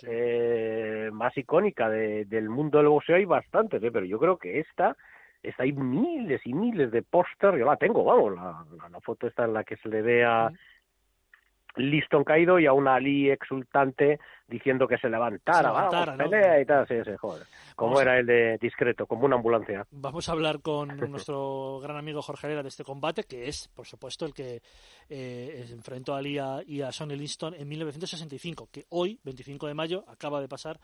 más icónica del mundo del boxeo. Hay bastantes, pero yo creo que hay miles y miles de póster. Yo la tengo, vamos, la foto está en la que se le ve a Liston caído y a una Ali exultante diciendo que se levantara, pelea, ¿no? Y tal, sí, joder. Como era el de discreto, como una ambulancia. Vamos a hablar con nuestro gran amigo Jorge Herrera de este combate, que es, por supuesto, el que enfrentó a Ali y a Sonny Liston en 1965, que hoy, 25 de mayo, acaba de pasar,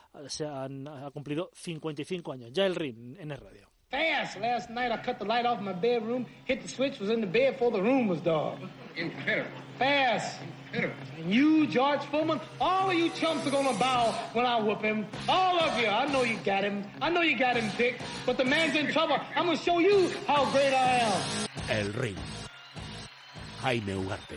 ha cumplido 55 años. Ya El Ring en El Radio. Fast. Last night I cut the light off my bedroom, hit the switch, was in the bed before the room was dark. Incredible. Fast. Incredible. And you, George Foreman, all of you chumps are gonna bow when I whoop him. All of you. I know you got him. I know you got him picked. But the man's in trouble. I'm gonna show you how great I am. El Ring. Jaime Ugarte.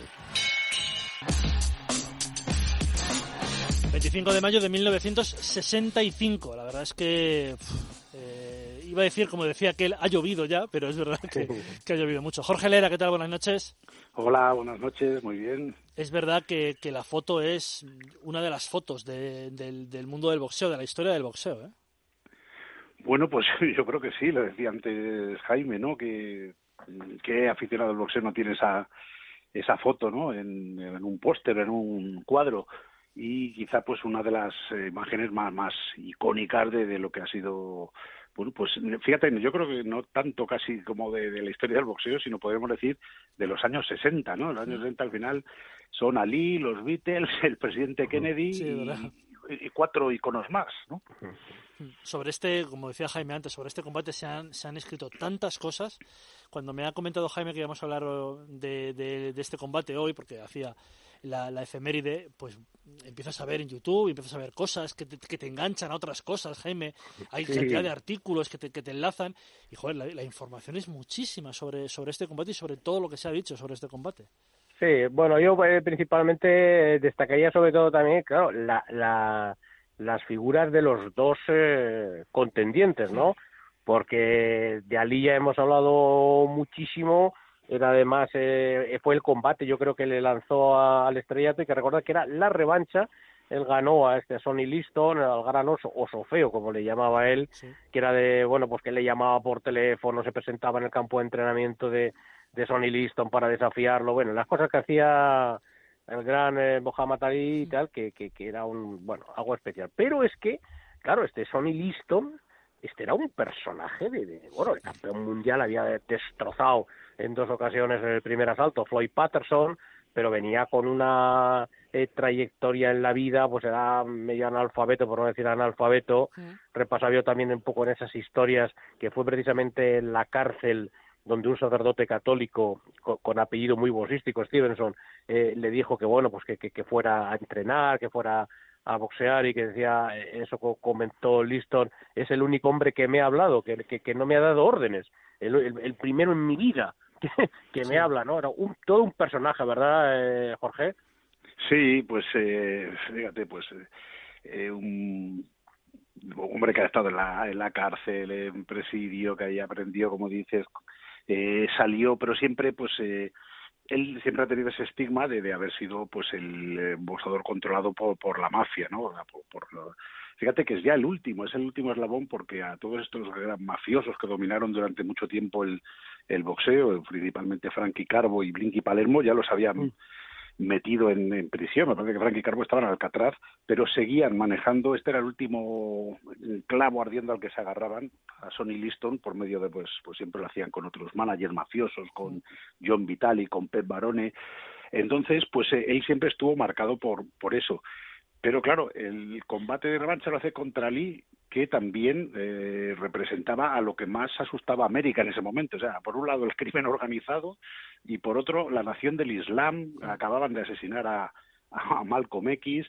25 de mayo de 1965. La verdad es que... iba a decir, como decía aquel, ha llovido ya, pero es verdad que ha llovido mucho. Jorge Herrera, ¿qué tal? Buenas noches. Hola, buenas noches, muy bien. Es verdad que la foto es una de las fotos del mundo del boxeo, de la historia del boxeo, ¿eh? Bueno, pues yo creo que sí, lo decía antes Jaime, ¿no? Que aficionado al boxeo no tiene esa foto, ¿no? En un póster, en un cuadro. Y quizá pues una de las imágenes más icónicas de lo que ha sido... Bueno, pues fíjate, yo creo que no tanto casi como de la historia del boxeo, sino podríamos decir de los años 60, ¿no? Los años 60 al final son Ali, los Beatles, el presidente Kennedy y 4 iconos más, ¿no? Sobre como decía Jaime antes, sobre este combate se han escrito tantas cosas. Cuando me ha comentado Jaime que íbamos a hablar de este combate hoy, porque hacía la efeméride, pues empiezas a ver en YouTube, empiezas a ver cosas que te enganchan a otras cosas, Jaime. Hay cantidad de artículos que te enlazan y, joder, la información es muchísima sobre este combate y sobre todo lo que se ha dicho sobre este combate. Sí, bueno, yo principalmente destacaría sobre todo también, claro, las figuras de los dos contendientes, ¿no? Porque de Ali ya hemos hablado muchísimo. Era además, fue el combate, yo creo que le lanzó al estrellato, y que recordar que era la revancha. Él ganó a Sonny Liston, al gran oso feo, como le llamaba él, que era pues que le llamaba por teléfono, se presentaba en el campo de entrenamiento de Sonny Liston para desafiarlo. Bueno, las cosas que hacía el gran Muhammad Ali y tal, que era algo especial. Pero es que, claro, Sonny Liston, era un personaje el campeón mundial, había destrozado en 2 ocasiones en el primer asalto Floyd Patterson, pero venía con una trayectoria en la vida, pues era medio analfabeto, por no decir analfabeto. Repasaba yo también un poco en esas historias, que fue precisamente en la cárcel donde un sacerdote católico con apellido muy boxístico, Stevenson, le dijo que pues que fuera a entrenar, que fuera a boxear, y que decía, eso comentó Liston, es el único hombre que me ha hablado, que no me ha dado órdenes, el primero en mi vida que me habla, ¿no? Era todo un personaje, ¿verdad, Jorge? Sí, pues fíjate, un hombre que ha estado en la cárcel, en presidio, que ahí aprendió, como dices, salió, pero siempre él siempre ha tenido ese estigma de haber sido el boxeador controlado por la mafia, ¿no? Fíjate que es el último eslabón, porque a todos estos gran mafiosos que dominaron durante mucho tiempo el boxeo, principalmente Frankie Carbo y Blinky Palermo, ya los habían metido en prisión. Me parece que Frankie Carbo estaba en Alcatraz, pero seguían manejando. Este era el último clavo ardiendo al que se agarraban, a Sonny Liston, por medio de, pues siempre lo hacían con otros managers mafiosos, con John Vitale, con Pep Barone. Entonces, él siempre estuvo marcado por eso. Pero claro, el combate de revancha lo hace contra Lee, que también representaba a lo que más asustaba a América en ese momento. O sea, por un lado el crimen organizado y por otro la nación del Islam. Acababan de asesinar a Malcolm X.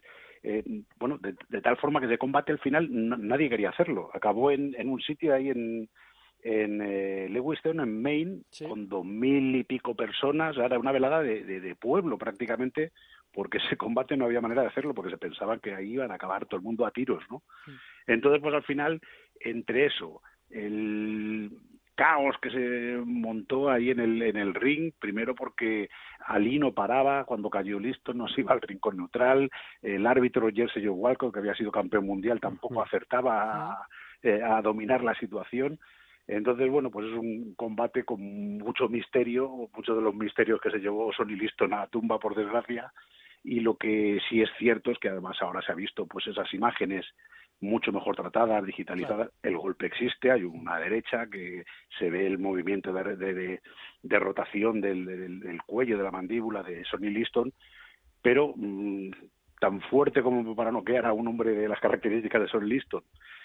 De tal forma que ese combate al final nadie quería hacerlo. Acabó en un sitio ahí en Lewiston, en Maine, con 2.000 y pico personas. Era una velada de pueblo prácticamente, porque ese combate no había manera de hacerlo, porque se pensaban que ahí iban a acabar todo el mundo a tiros, ¿no? Entonces, al final, entre eso, el caos que se montó ahí en el ring, primero porque Ali no paraba, cuando cayó Liston no se iba al rincón neutral, el árbitro Jersey Joe Walcott, que había sido campeón mundial, tampoco acertaba a dominar la situación. Entonces, es un combate con mucho misterio, muchos de los misterios que se llevó Sonny Liston a la tumba, por desgracia, y lo que sí es cierto es que además ahora se ha visto esas imágenes mucho mejor tratadas, digitalizadas. Claro. El golpe existe, hay una derecha que se ve el movimiento de rotación del cuello, de la mandíbula de Sonny Liston, pero tan fuerte como para noquear a un hombre de las características de Sonny Liston.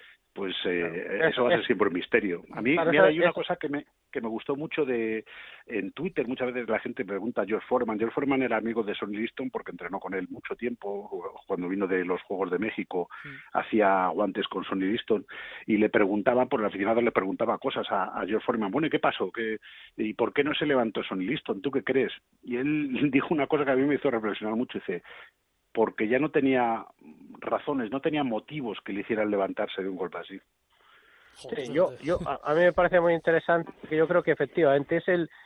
Eso va a ser siempre un misterio. A mí hay una cosa que me gustó mucho en Twitter. Muchas veces la gente pregunta a George Foreman. George Foreman era amigo de Sonny Liston porque entrenó con él mucho tiempo. Cuando vino de los Juegos de México, hacía guantes con Sonny Liston, y le preguntaban, por el aficionado le preguntaba cosas a George Foreman. Bueno, ¿y qué pasó? ¿Y por qué no se levantó Sonny Liston? ¿Tú qué crees? Y él dijo una cosa que a mí me hizo reflexionar mucho. Dice, porque ya no tenía razones, no tenía motivos que le hicieran levantarse de un golpe así. Sí, a mí me parece muy interesante, que yo creo que efectivamente es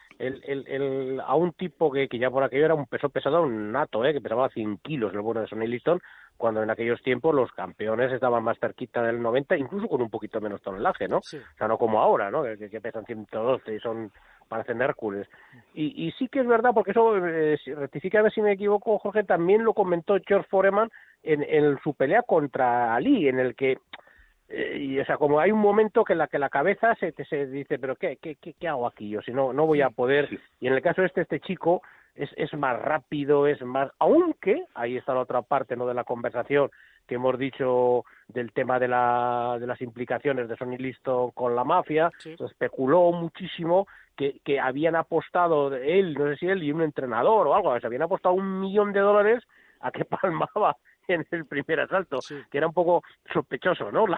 a un tipo que ya por aquello era un peso pesado, un nato, que pesaba 100 kilos, el bueno de Sonny Liston, cuando en aquellos tiempos los campeones estaban más cerquita del 90, incluso con un poquito menos tonelaje, ¿no? Sí. O sea, no como ahora, ¿no? Que pesan 112 y parecen Hércules. Y sí que es verdad, porque eso, rectifícame si me equivoco, Jorge, también lo comentó George Foreman en su pelea contra Ali, en el que, o sea, como hay un momento que la cabeza se dice, pero ¿qué hago aquí? Yo si no voy a poder. Sí. Y en el caso de este chico es más rápido, es más, aunque ahí está la otra parte, ¿no?, de la conversación que hemos dicho del tema de las implicaciones de Sonny Liston con la mafia. Sí. Se especuló muchísimo que habían apostado él, no sé si él y un entrenador o algo, se habían apostado $1 millón a que palmaba en el primer asalto, sí, que era un poco sospechoso, ¿no?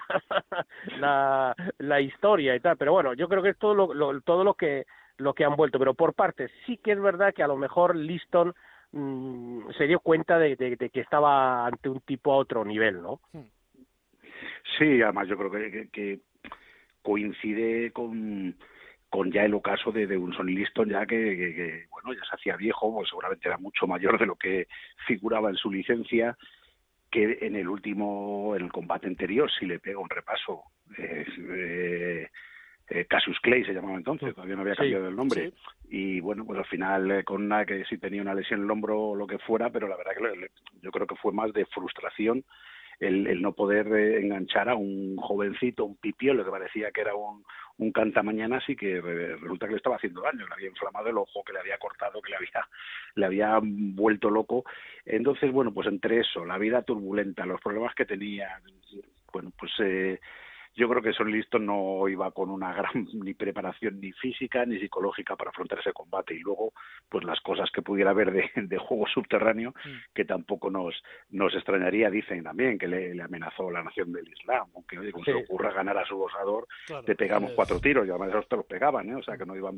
La historia y tal, pero bueno, yo creo que es todo lo que han vuelto, pero por partes sí que es verdad que a lo mejor Liston se dio cuenta de que estaba ante un tipo a otro nivel, ¿no? Sí, además yo creo que coincide con ya el ocaso de un Sonny Liston ya que bueno, ya se hacía viejo, pues seguramente era mucho mayor de lo que figuraba en su licencia, que en el combate anterior, si le pega un repaso, Cassius Clay se llamaba entonces, todavía no había cambiado el nombre. Sí. Y bueno, pues al final con una que sí tenía una lesión en el hombro o lo que fuera, pero la verdad que yo creo que fue más de frustración el no poder enganchar a un jovencito, un pipiolo que parecía que era un cantamañanas y que resulta que le estaba haciendo daño, le había inflamado el ojo, que le había cortado, que le había vuelto loco. Entonces, bueno, pues entre eso, la vida turbulenta, los problemas que tenía, bueno, pues yo creo que Sonny Liston no iba con una gran ni preparación ni física ni psicológica para afrontar ese combate, y luego pues las cosas que pudiera haber de juego subterráneo, que tampoco nos extrañaría. Dicen también que le amenazó la nación del Islam, aunque oye, como se le ocurra ganar a su boxeador, claro, te pegamos 4 tiros, y además esos te los pegaban, o sea que no iban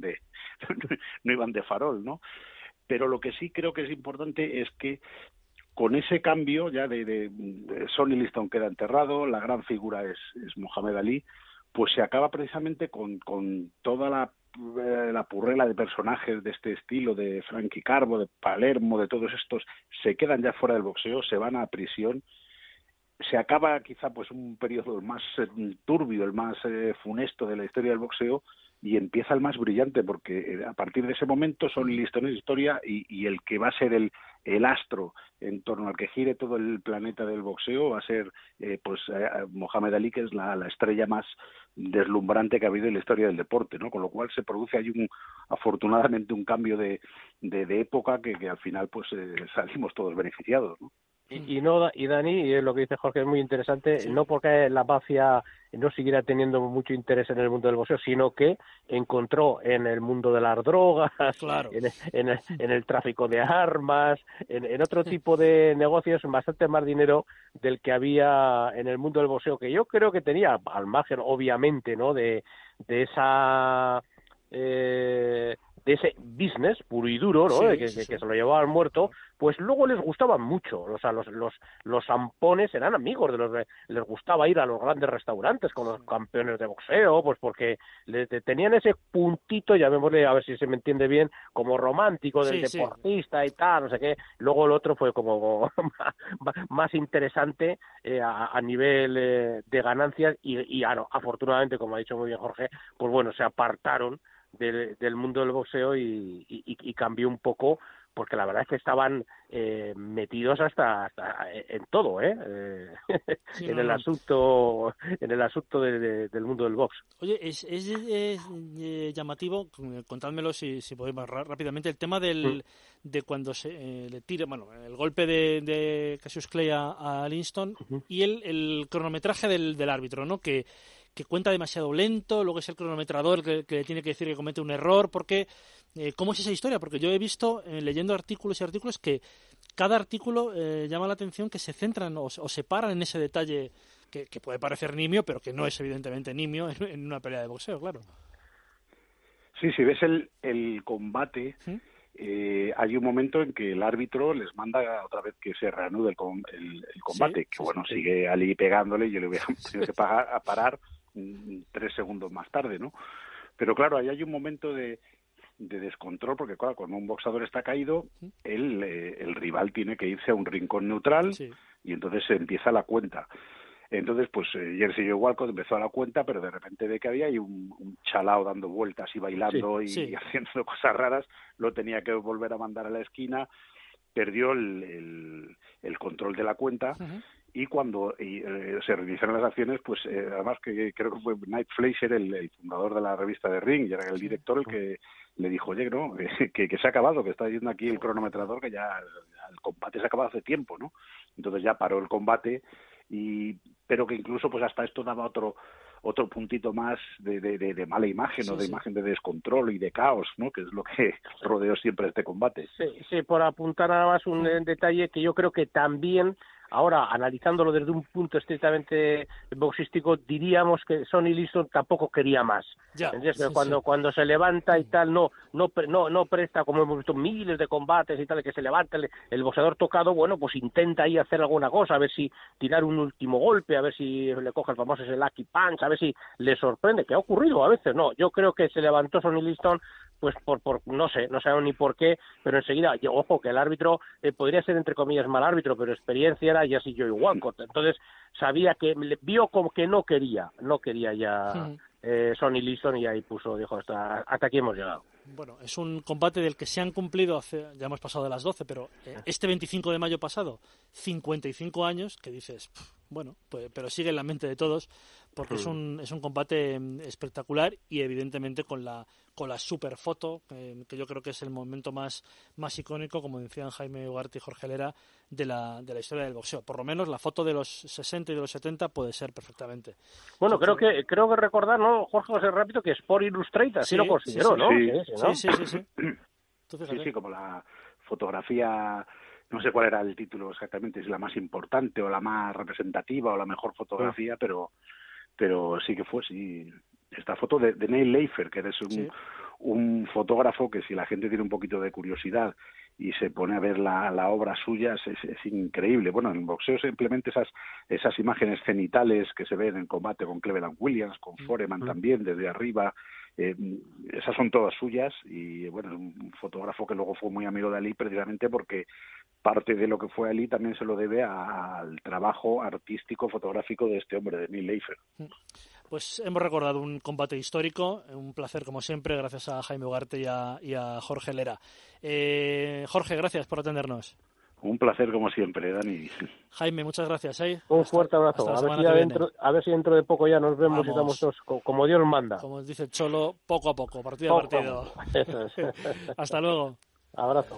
de farol, ¿no? Pero lo que sí creo que es importante es que con ese cambio ya de Sonny Liston queda enterrado, la gran figura es Mohamed Ali, pues se acaba precisamente con toda la purrela de personajes de este estilo, de Frankie Carbo, de Palermo, de todos estos, se quedan ya fuera del boxeo, se van a prisión. Se acaba quizá pues un periodo el más turbio, el más funesto de la historia del boxeo, y empieza el más brillante, porque a partir de ese momento Sonny Liston es historia, y el que va a ser el astro en torno al que gire todo el planeta del boxeo va a ser Mohamed Ali, que es la estrella más deslumbrante que ha habido en la historia del deporte, ¿no? Con lo cual se produce ahí afortunadamente un cambio de época que al final pues salimos todos beneficiados, ¿no? Y Dani, y lo que dice Jorge es muy interesante, sí, no porque la mafia no siguiera teniendo mucho interés en el mundo del boxeo, sino que encontró en el mundo de las drogas, claro, en el tráfico de armas, en otro tipo de negocios, bastante más dinero del que había en el mundo del boxeo, que yo creo que tenía, al margen obviamente, ¿no?, de esa de ese business puro y duro, ¿no? Sí, que se lo llevaba al muerto, pues luego les gustaban mucho. O sea, los zampones eran amigos les gustaba ir a los grandes restaurantes con los campeones de boxeo, pues porque tenían ese puntito, llamémosle, a ver si se me entiende bien, como romántico del deportista y tal, no sé qué. Luego el otro fue como más interesante a nivel de ganancias y afortunadamente, como ha dicho muy bien Jorge, pues bueno, se apartaron del mundo del boxeo y cambió un poco, porque la verdad es que estaban metidos hasta en todo, sí, en el asunto del mundo del box. Oye, es llamativo, contádmelo si podéis rápidamente, el tema de cuando se le tira, bueno, el golpe de Cassius Clay a Liston, y el cronometraje del árbitro, ¿no? Que cuenta demasiado lento, luego es el cronometrador que le tiene que decir que comete un error, porque ¿cómo es esa historia? Porque yo he visto, leyendo artículos y artículos, que cada artículo llama la atención que se centran o se paran en ese detalle que puede parecer nimio, pero que no es evidentemente nimio en una pelea de boxeo, claro. Sí, si ves el combate, hay un momento en que el árbitro les manda otra vez que se reanude el combate, que bueno, sigue Ali pegándole, y yo le voy a tener que parar 3 segundos más tarde, ¿no? Pero claro, ahí hay un momento de descontrol, porque claro, cuando un boxeador está caído, el rival tiene que irse a un rincón neutral, y entonces se empieza la cuenta. Entonces, pues Jersey Joe Walcott empezó a la cuenta, pero de repente ve que había ahí un chalao dando vueltas y bailando y haciendo cosas raras, lo tenía que volver a mandar a la esquina, perdió el control de la cuenta, y cuando se reiniciaron las acciones, pues además que creo que fue Nate Fleischer, el fundador de la revista de Ring, y era el director el que le dijo, oye, ¿no? que se ha acabado, que está diciendo aquí el cronometrador que ya el combate se ha acabado hace tiempo, ¿no? Entonces ya paró el combate, pero que incluso pues hasta esto daba otro puntito más de mala imagen, o de imagen de descontrol y de caos, ¿no? Que es lo que rodeó siempre este combate. Sí, por apuntar nada más un detalle que yo creo que también, ahora analizándolo desde un punto estrictamente boxístico, diríamos que Sonny Liston tampoco quería más. Cuando se levanta y tal, no presta, como hemos visto miles de combates y tal, que se levanta el boxeador tocado, bueno, pues intenta ahí hacer alguna cosa, a ver si tirar un último golpe, a ver si le coge el famoso ese lucky punch, a ver si le sorprende, que ha ocurrido a veces, no. Yo creo que se levantó Sonny Liston pues por no sé ni por qué, pero enseguida, ojo, que el árbitro podría ser entre comillas mal árbitro, pero experiencia era Jersey Joe Walcott, entonces sabía que vio como que no quería ya Sonny Liston, y ahí dijo, hasta aquí hemos llegado. Bueno, es un combate del que se han cumplido ya hemos pasado de las 12, pero este 25 de mayo pasado, 55 años, que dices, bueno, pues, pero sigue en la mente de todos, porque es un combate espectacular y evidentemente con la super foto, que yo creo que es el momento más icónico, como decían Jaime Ugarte y Jorge Lera, de la historia del boxeo. Por lo menos la foto de los 60 y de los 70 puede ser perfectamente. Bueno, creo que recordar, ¿no, Jorge José Rápido, que Sport Illustrated así lo consideró, ¿no? Sí. Sí, como la fotografía, no sé cuál era el título exactamente, si la más importante o la más representativa o la mejor fotografía, pero sí que fue, sí. Esta foto de Neil Leifer, que es un fotógrafo que, si la gente tiene un poquito de curiosidad y se pone a ver la obra suya, es increíble. Bueno, en el boxeo simplemente esas imágenes cenitales que se ven en combate con Cleveland Williams, con Foreman también, desde arriba, esas son todas suyas. Y bueno, es un fotógrafo que luego fue muy amigo de Ali, precisamente porque parte de lo que fue Ali también se lo debe al trabajo artístico fotográfico de este hombre, de Neil Leifer. Pues hemos recordado un combate histórico, un placer como siempre, gracias a Jaime Ugarte y a Jorge Lera. Jorge, gracias por atendernos. Un placer como siempre, Dani. Jaime, muchas gracias. Un fuerte abrazo. A ver si dentro de poco ya nos vemos. Vamos. Y estamos todos como Dios manda. Como dice Cholo, poco a poco, partido a partido. Eso es. Hasta luego. Abrazo.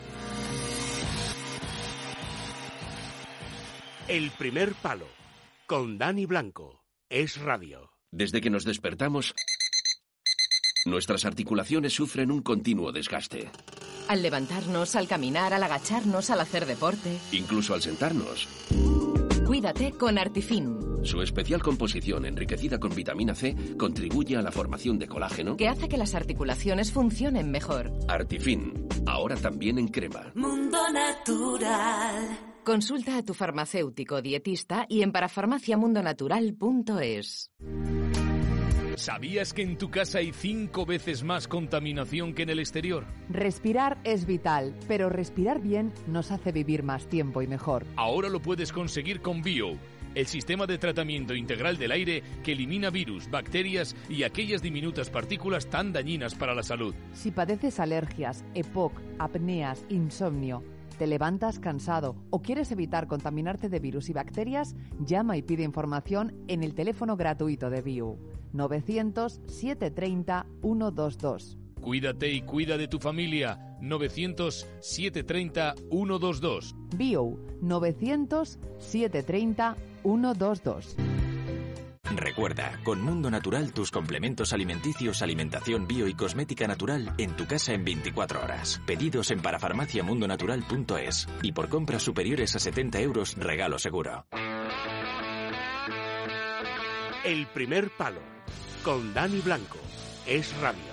El primer palo, con Dani Blanco. Es radio. Desde que nos despertamos, nuestras articulaciones sufren un continuo desgaste. Al levantarnos, al caminar, al agacharnos, al hacer deporte. Incluso al sentarnos. Cuídate con Artifin. Su especial composición, enriquecida con vitamina C, contribuye a la formación de colágeno, que hace que las articulaciones funcionen mejor. Artifin, ahora también en crema. Mundo Natural. Consulta a tu farmacéutico dietista y en parafarmaciamundonatural.es. ¿Sabías que en tu casa hay 5 veces más contaminación que en el exterior? Respirar es vital, pero respirar bien nos hace vivir más tiempo y mejor. Ahora lo puedes conseguir con Bio, el sistema de tratamiento integral del aire que elimina virus, bacterias y aquellas diminutas partículas tan dañinas para la salud. Si padeces alergias, EPOC, apneas, insomnio, te levantas cansado o quieres evitar contaminarte de virus y bacterias, llama y pide información en el teléfono gratuito de Bio, 900-730-122. Cuídate y cuida de tu familia, 900-730-122. Bio, 900-730-122. Recuerda, con Mundo Natural tus complementos alimenticios, alimentación bio y cosmética natural en tu casa en 24 horas. Pedidos en parafarmaciamundonatural.es y por compras superiores a 70 euros, regalo seguro. El primer palo, con Dani Blanco. Es radio.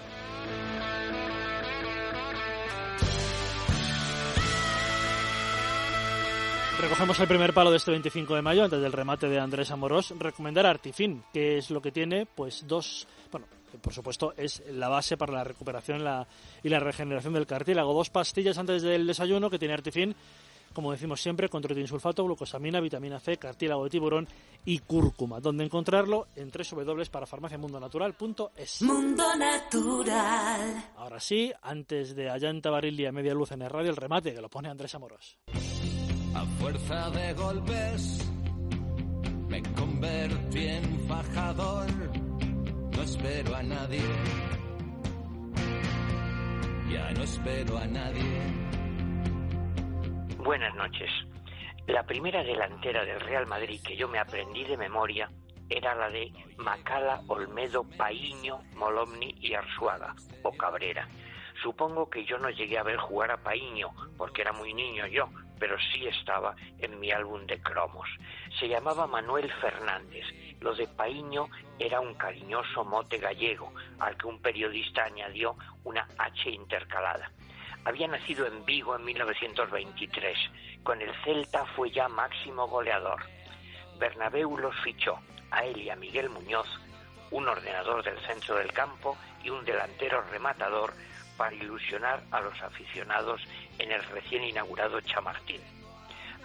Recogemos el primer palo de este 25 de mayo, antes del remate de Andrés Amorós. Recomendar Artifin, que es lo que tiene, pues por supuesto, es la base para la recuperación y la regeneración del cartílago. 2 pastillas antes del desayuno que tiene Artifin, como decimos siempre, con triotinsulfato, glucosamina, vitamina C, cartílago de tiburón y cúrcuma. Donde encontrarlo en www.parafarmaciamundonatural.es. Mundo Natural. Ahora sí, antes de Allanta Barilli a media luz en el radio, el remate que lo pone Andrés Amorós. A fuerza de golpes me convertí en fajador. No espero a nadie. Ya no espero a nadie. Buenas noches. La primera delantera del Real Madrid que yo me aprendí de memoria era la de Macala, Olmedo, Paíño, Molomni y Arzuaga, o Cabrera. Supongo que yo no llegué a ver jugar a Paíño, porque era muy niño yo, pero sí estaba en mi álbum de cromos. Se llamaba Manuel Fernández. Lo de Paíño era un cariñoso mote gallego, al que un periodista añadió una H intercalada. Había nacido en Vigo en 1923. Con el Celta fue ya máximo goleador. Bernabéu los fichó, a él y a Miguel Muñoz, un ordenador del centro del campo y un delantero rematador, para ilusionar a los aficionados en el recién inaugurado Chamartín.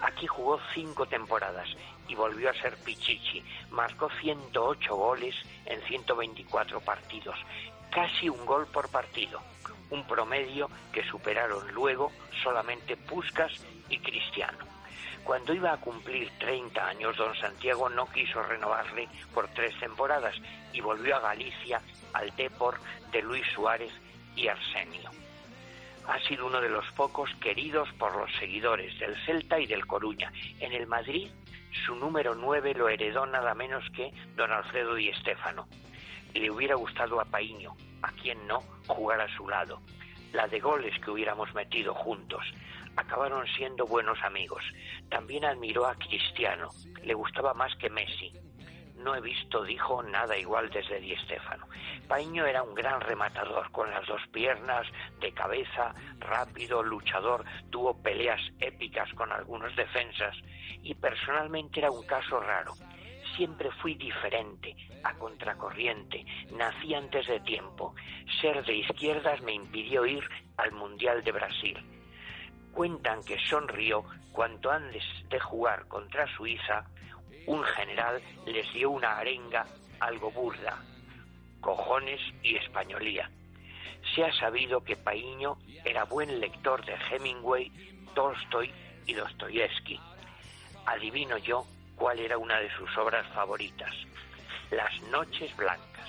Aquí jugó 5 temporadas y volvió a ser Pichichi. Marcó 108 goles en 124 partidos, casi un gol por partido, un promedio que superaron luego solamente Puskás y Cristiano. Cuando iba a cumplir 30 años, don Santiago no quiso renovarle por 3 temporadas y volvió a Galicia, al Dépor de Luis Suárez y Arsenio. Ha sido uno de los pocos queridos por los seguidores del Celta y del Coruña. En el Madrid, su número 9 lo heredó nada menos que don Alfredo Di Stéfano. Le hubiera gustado a Paíño, a quien no, jugar a su lado. La de goles que hubiéramos metido juntos. Acabaron siendo buenos amigos. También admiró a Cristiano. Le gustaba más que Messi. No he visto, dijo, nada igual desde Di Stéfano. Paíño era un gran rematador, con las 2 piernas, de cabeza, rápido, luchador, tuvo peleas épicas con algunos defensas y personalmente era un caso raro. Siempre fui diferente, a contracorriente, nací antes de tiempo. Ser de izquierdas me impidió ir al Mundial de Brasil. Cuentan que sonrió cuando antes de jugar contra Suiza, un general les dio una arenga algo burda, cojones y españolía. Se ha sabido que Paíño era buen lector de Hemingway, Tolstoy y Dostoyevsky. Adivino yo cuál era una de sus obras favoritas, Las noches blancas.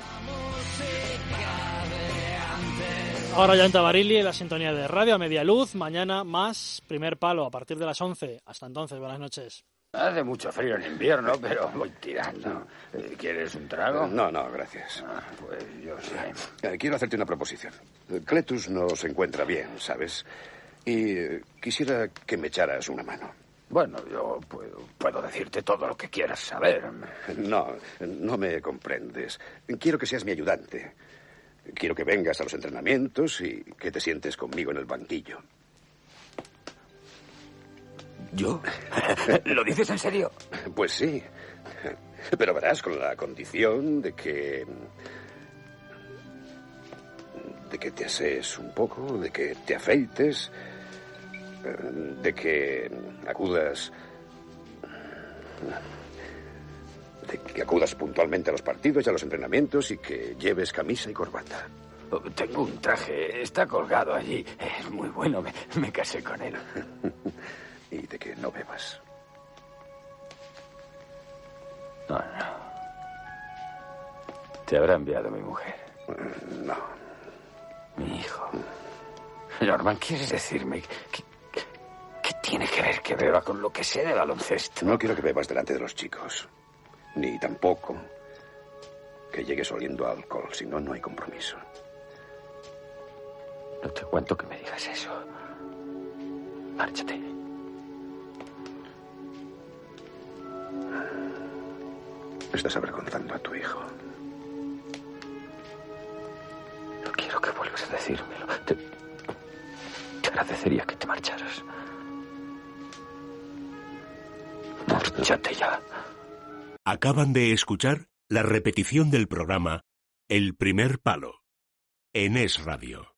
Ahora ya en Tabarili, en la sintonía de Radio a Media Luz. Mañana más Primer Palo a partir de las 11. Hasta entonces, buenas noches. Hace mucho frío en invierno, pero voy tirando. ¿Quieres un trago? No, gracias. Pues yo sé. Quiero hacerte una proposición. Cletus no se encuentra bien, ¿sabes? Y quisiera que me echaras una mano. Bueno, yo puedo decirte todo lo que quieras saber. No me comprendes. Quiero que seas mi ayudante. Quiero que vengas a los entrenamientos y que te sientes conmigo en el banquillo. ¿Yo? ¿Lo dices en serio? Pues sí. Pero verás, con la condición de que te asees un poco, de que te afeites, de que acudas puntualmente a los partidos y a los entrenamientos y que lleves camisa y corbata. Tengo un traje, está colgado allí. Es muy bueno, me casé con él. Y de que no bebas. No. Te habrá enviado mi mujer. No. Mi hijo. Norman, ¿quieres decirme qué tiene que ver que beba con lo que sé de baloncesto? No quiero que bebas delante de los chicos. Ni tampoco que llegues oliendo a alcohol. Si no, no hay compromiso. No te aguanto que me digas eso. Márchate. Estás avergonzando a tu hijo. No quiero que vuelvas a decírmelo. Te agradecería que te marcharas. Márchate ya. Acaban de escuchar la repetición del programa El Primer Palo en Es Radio.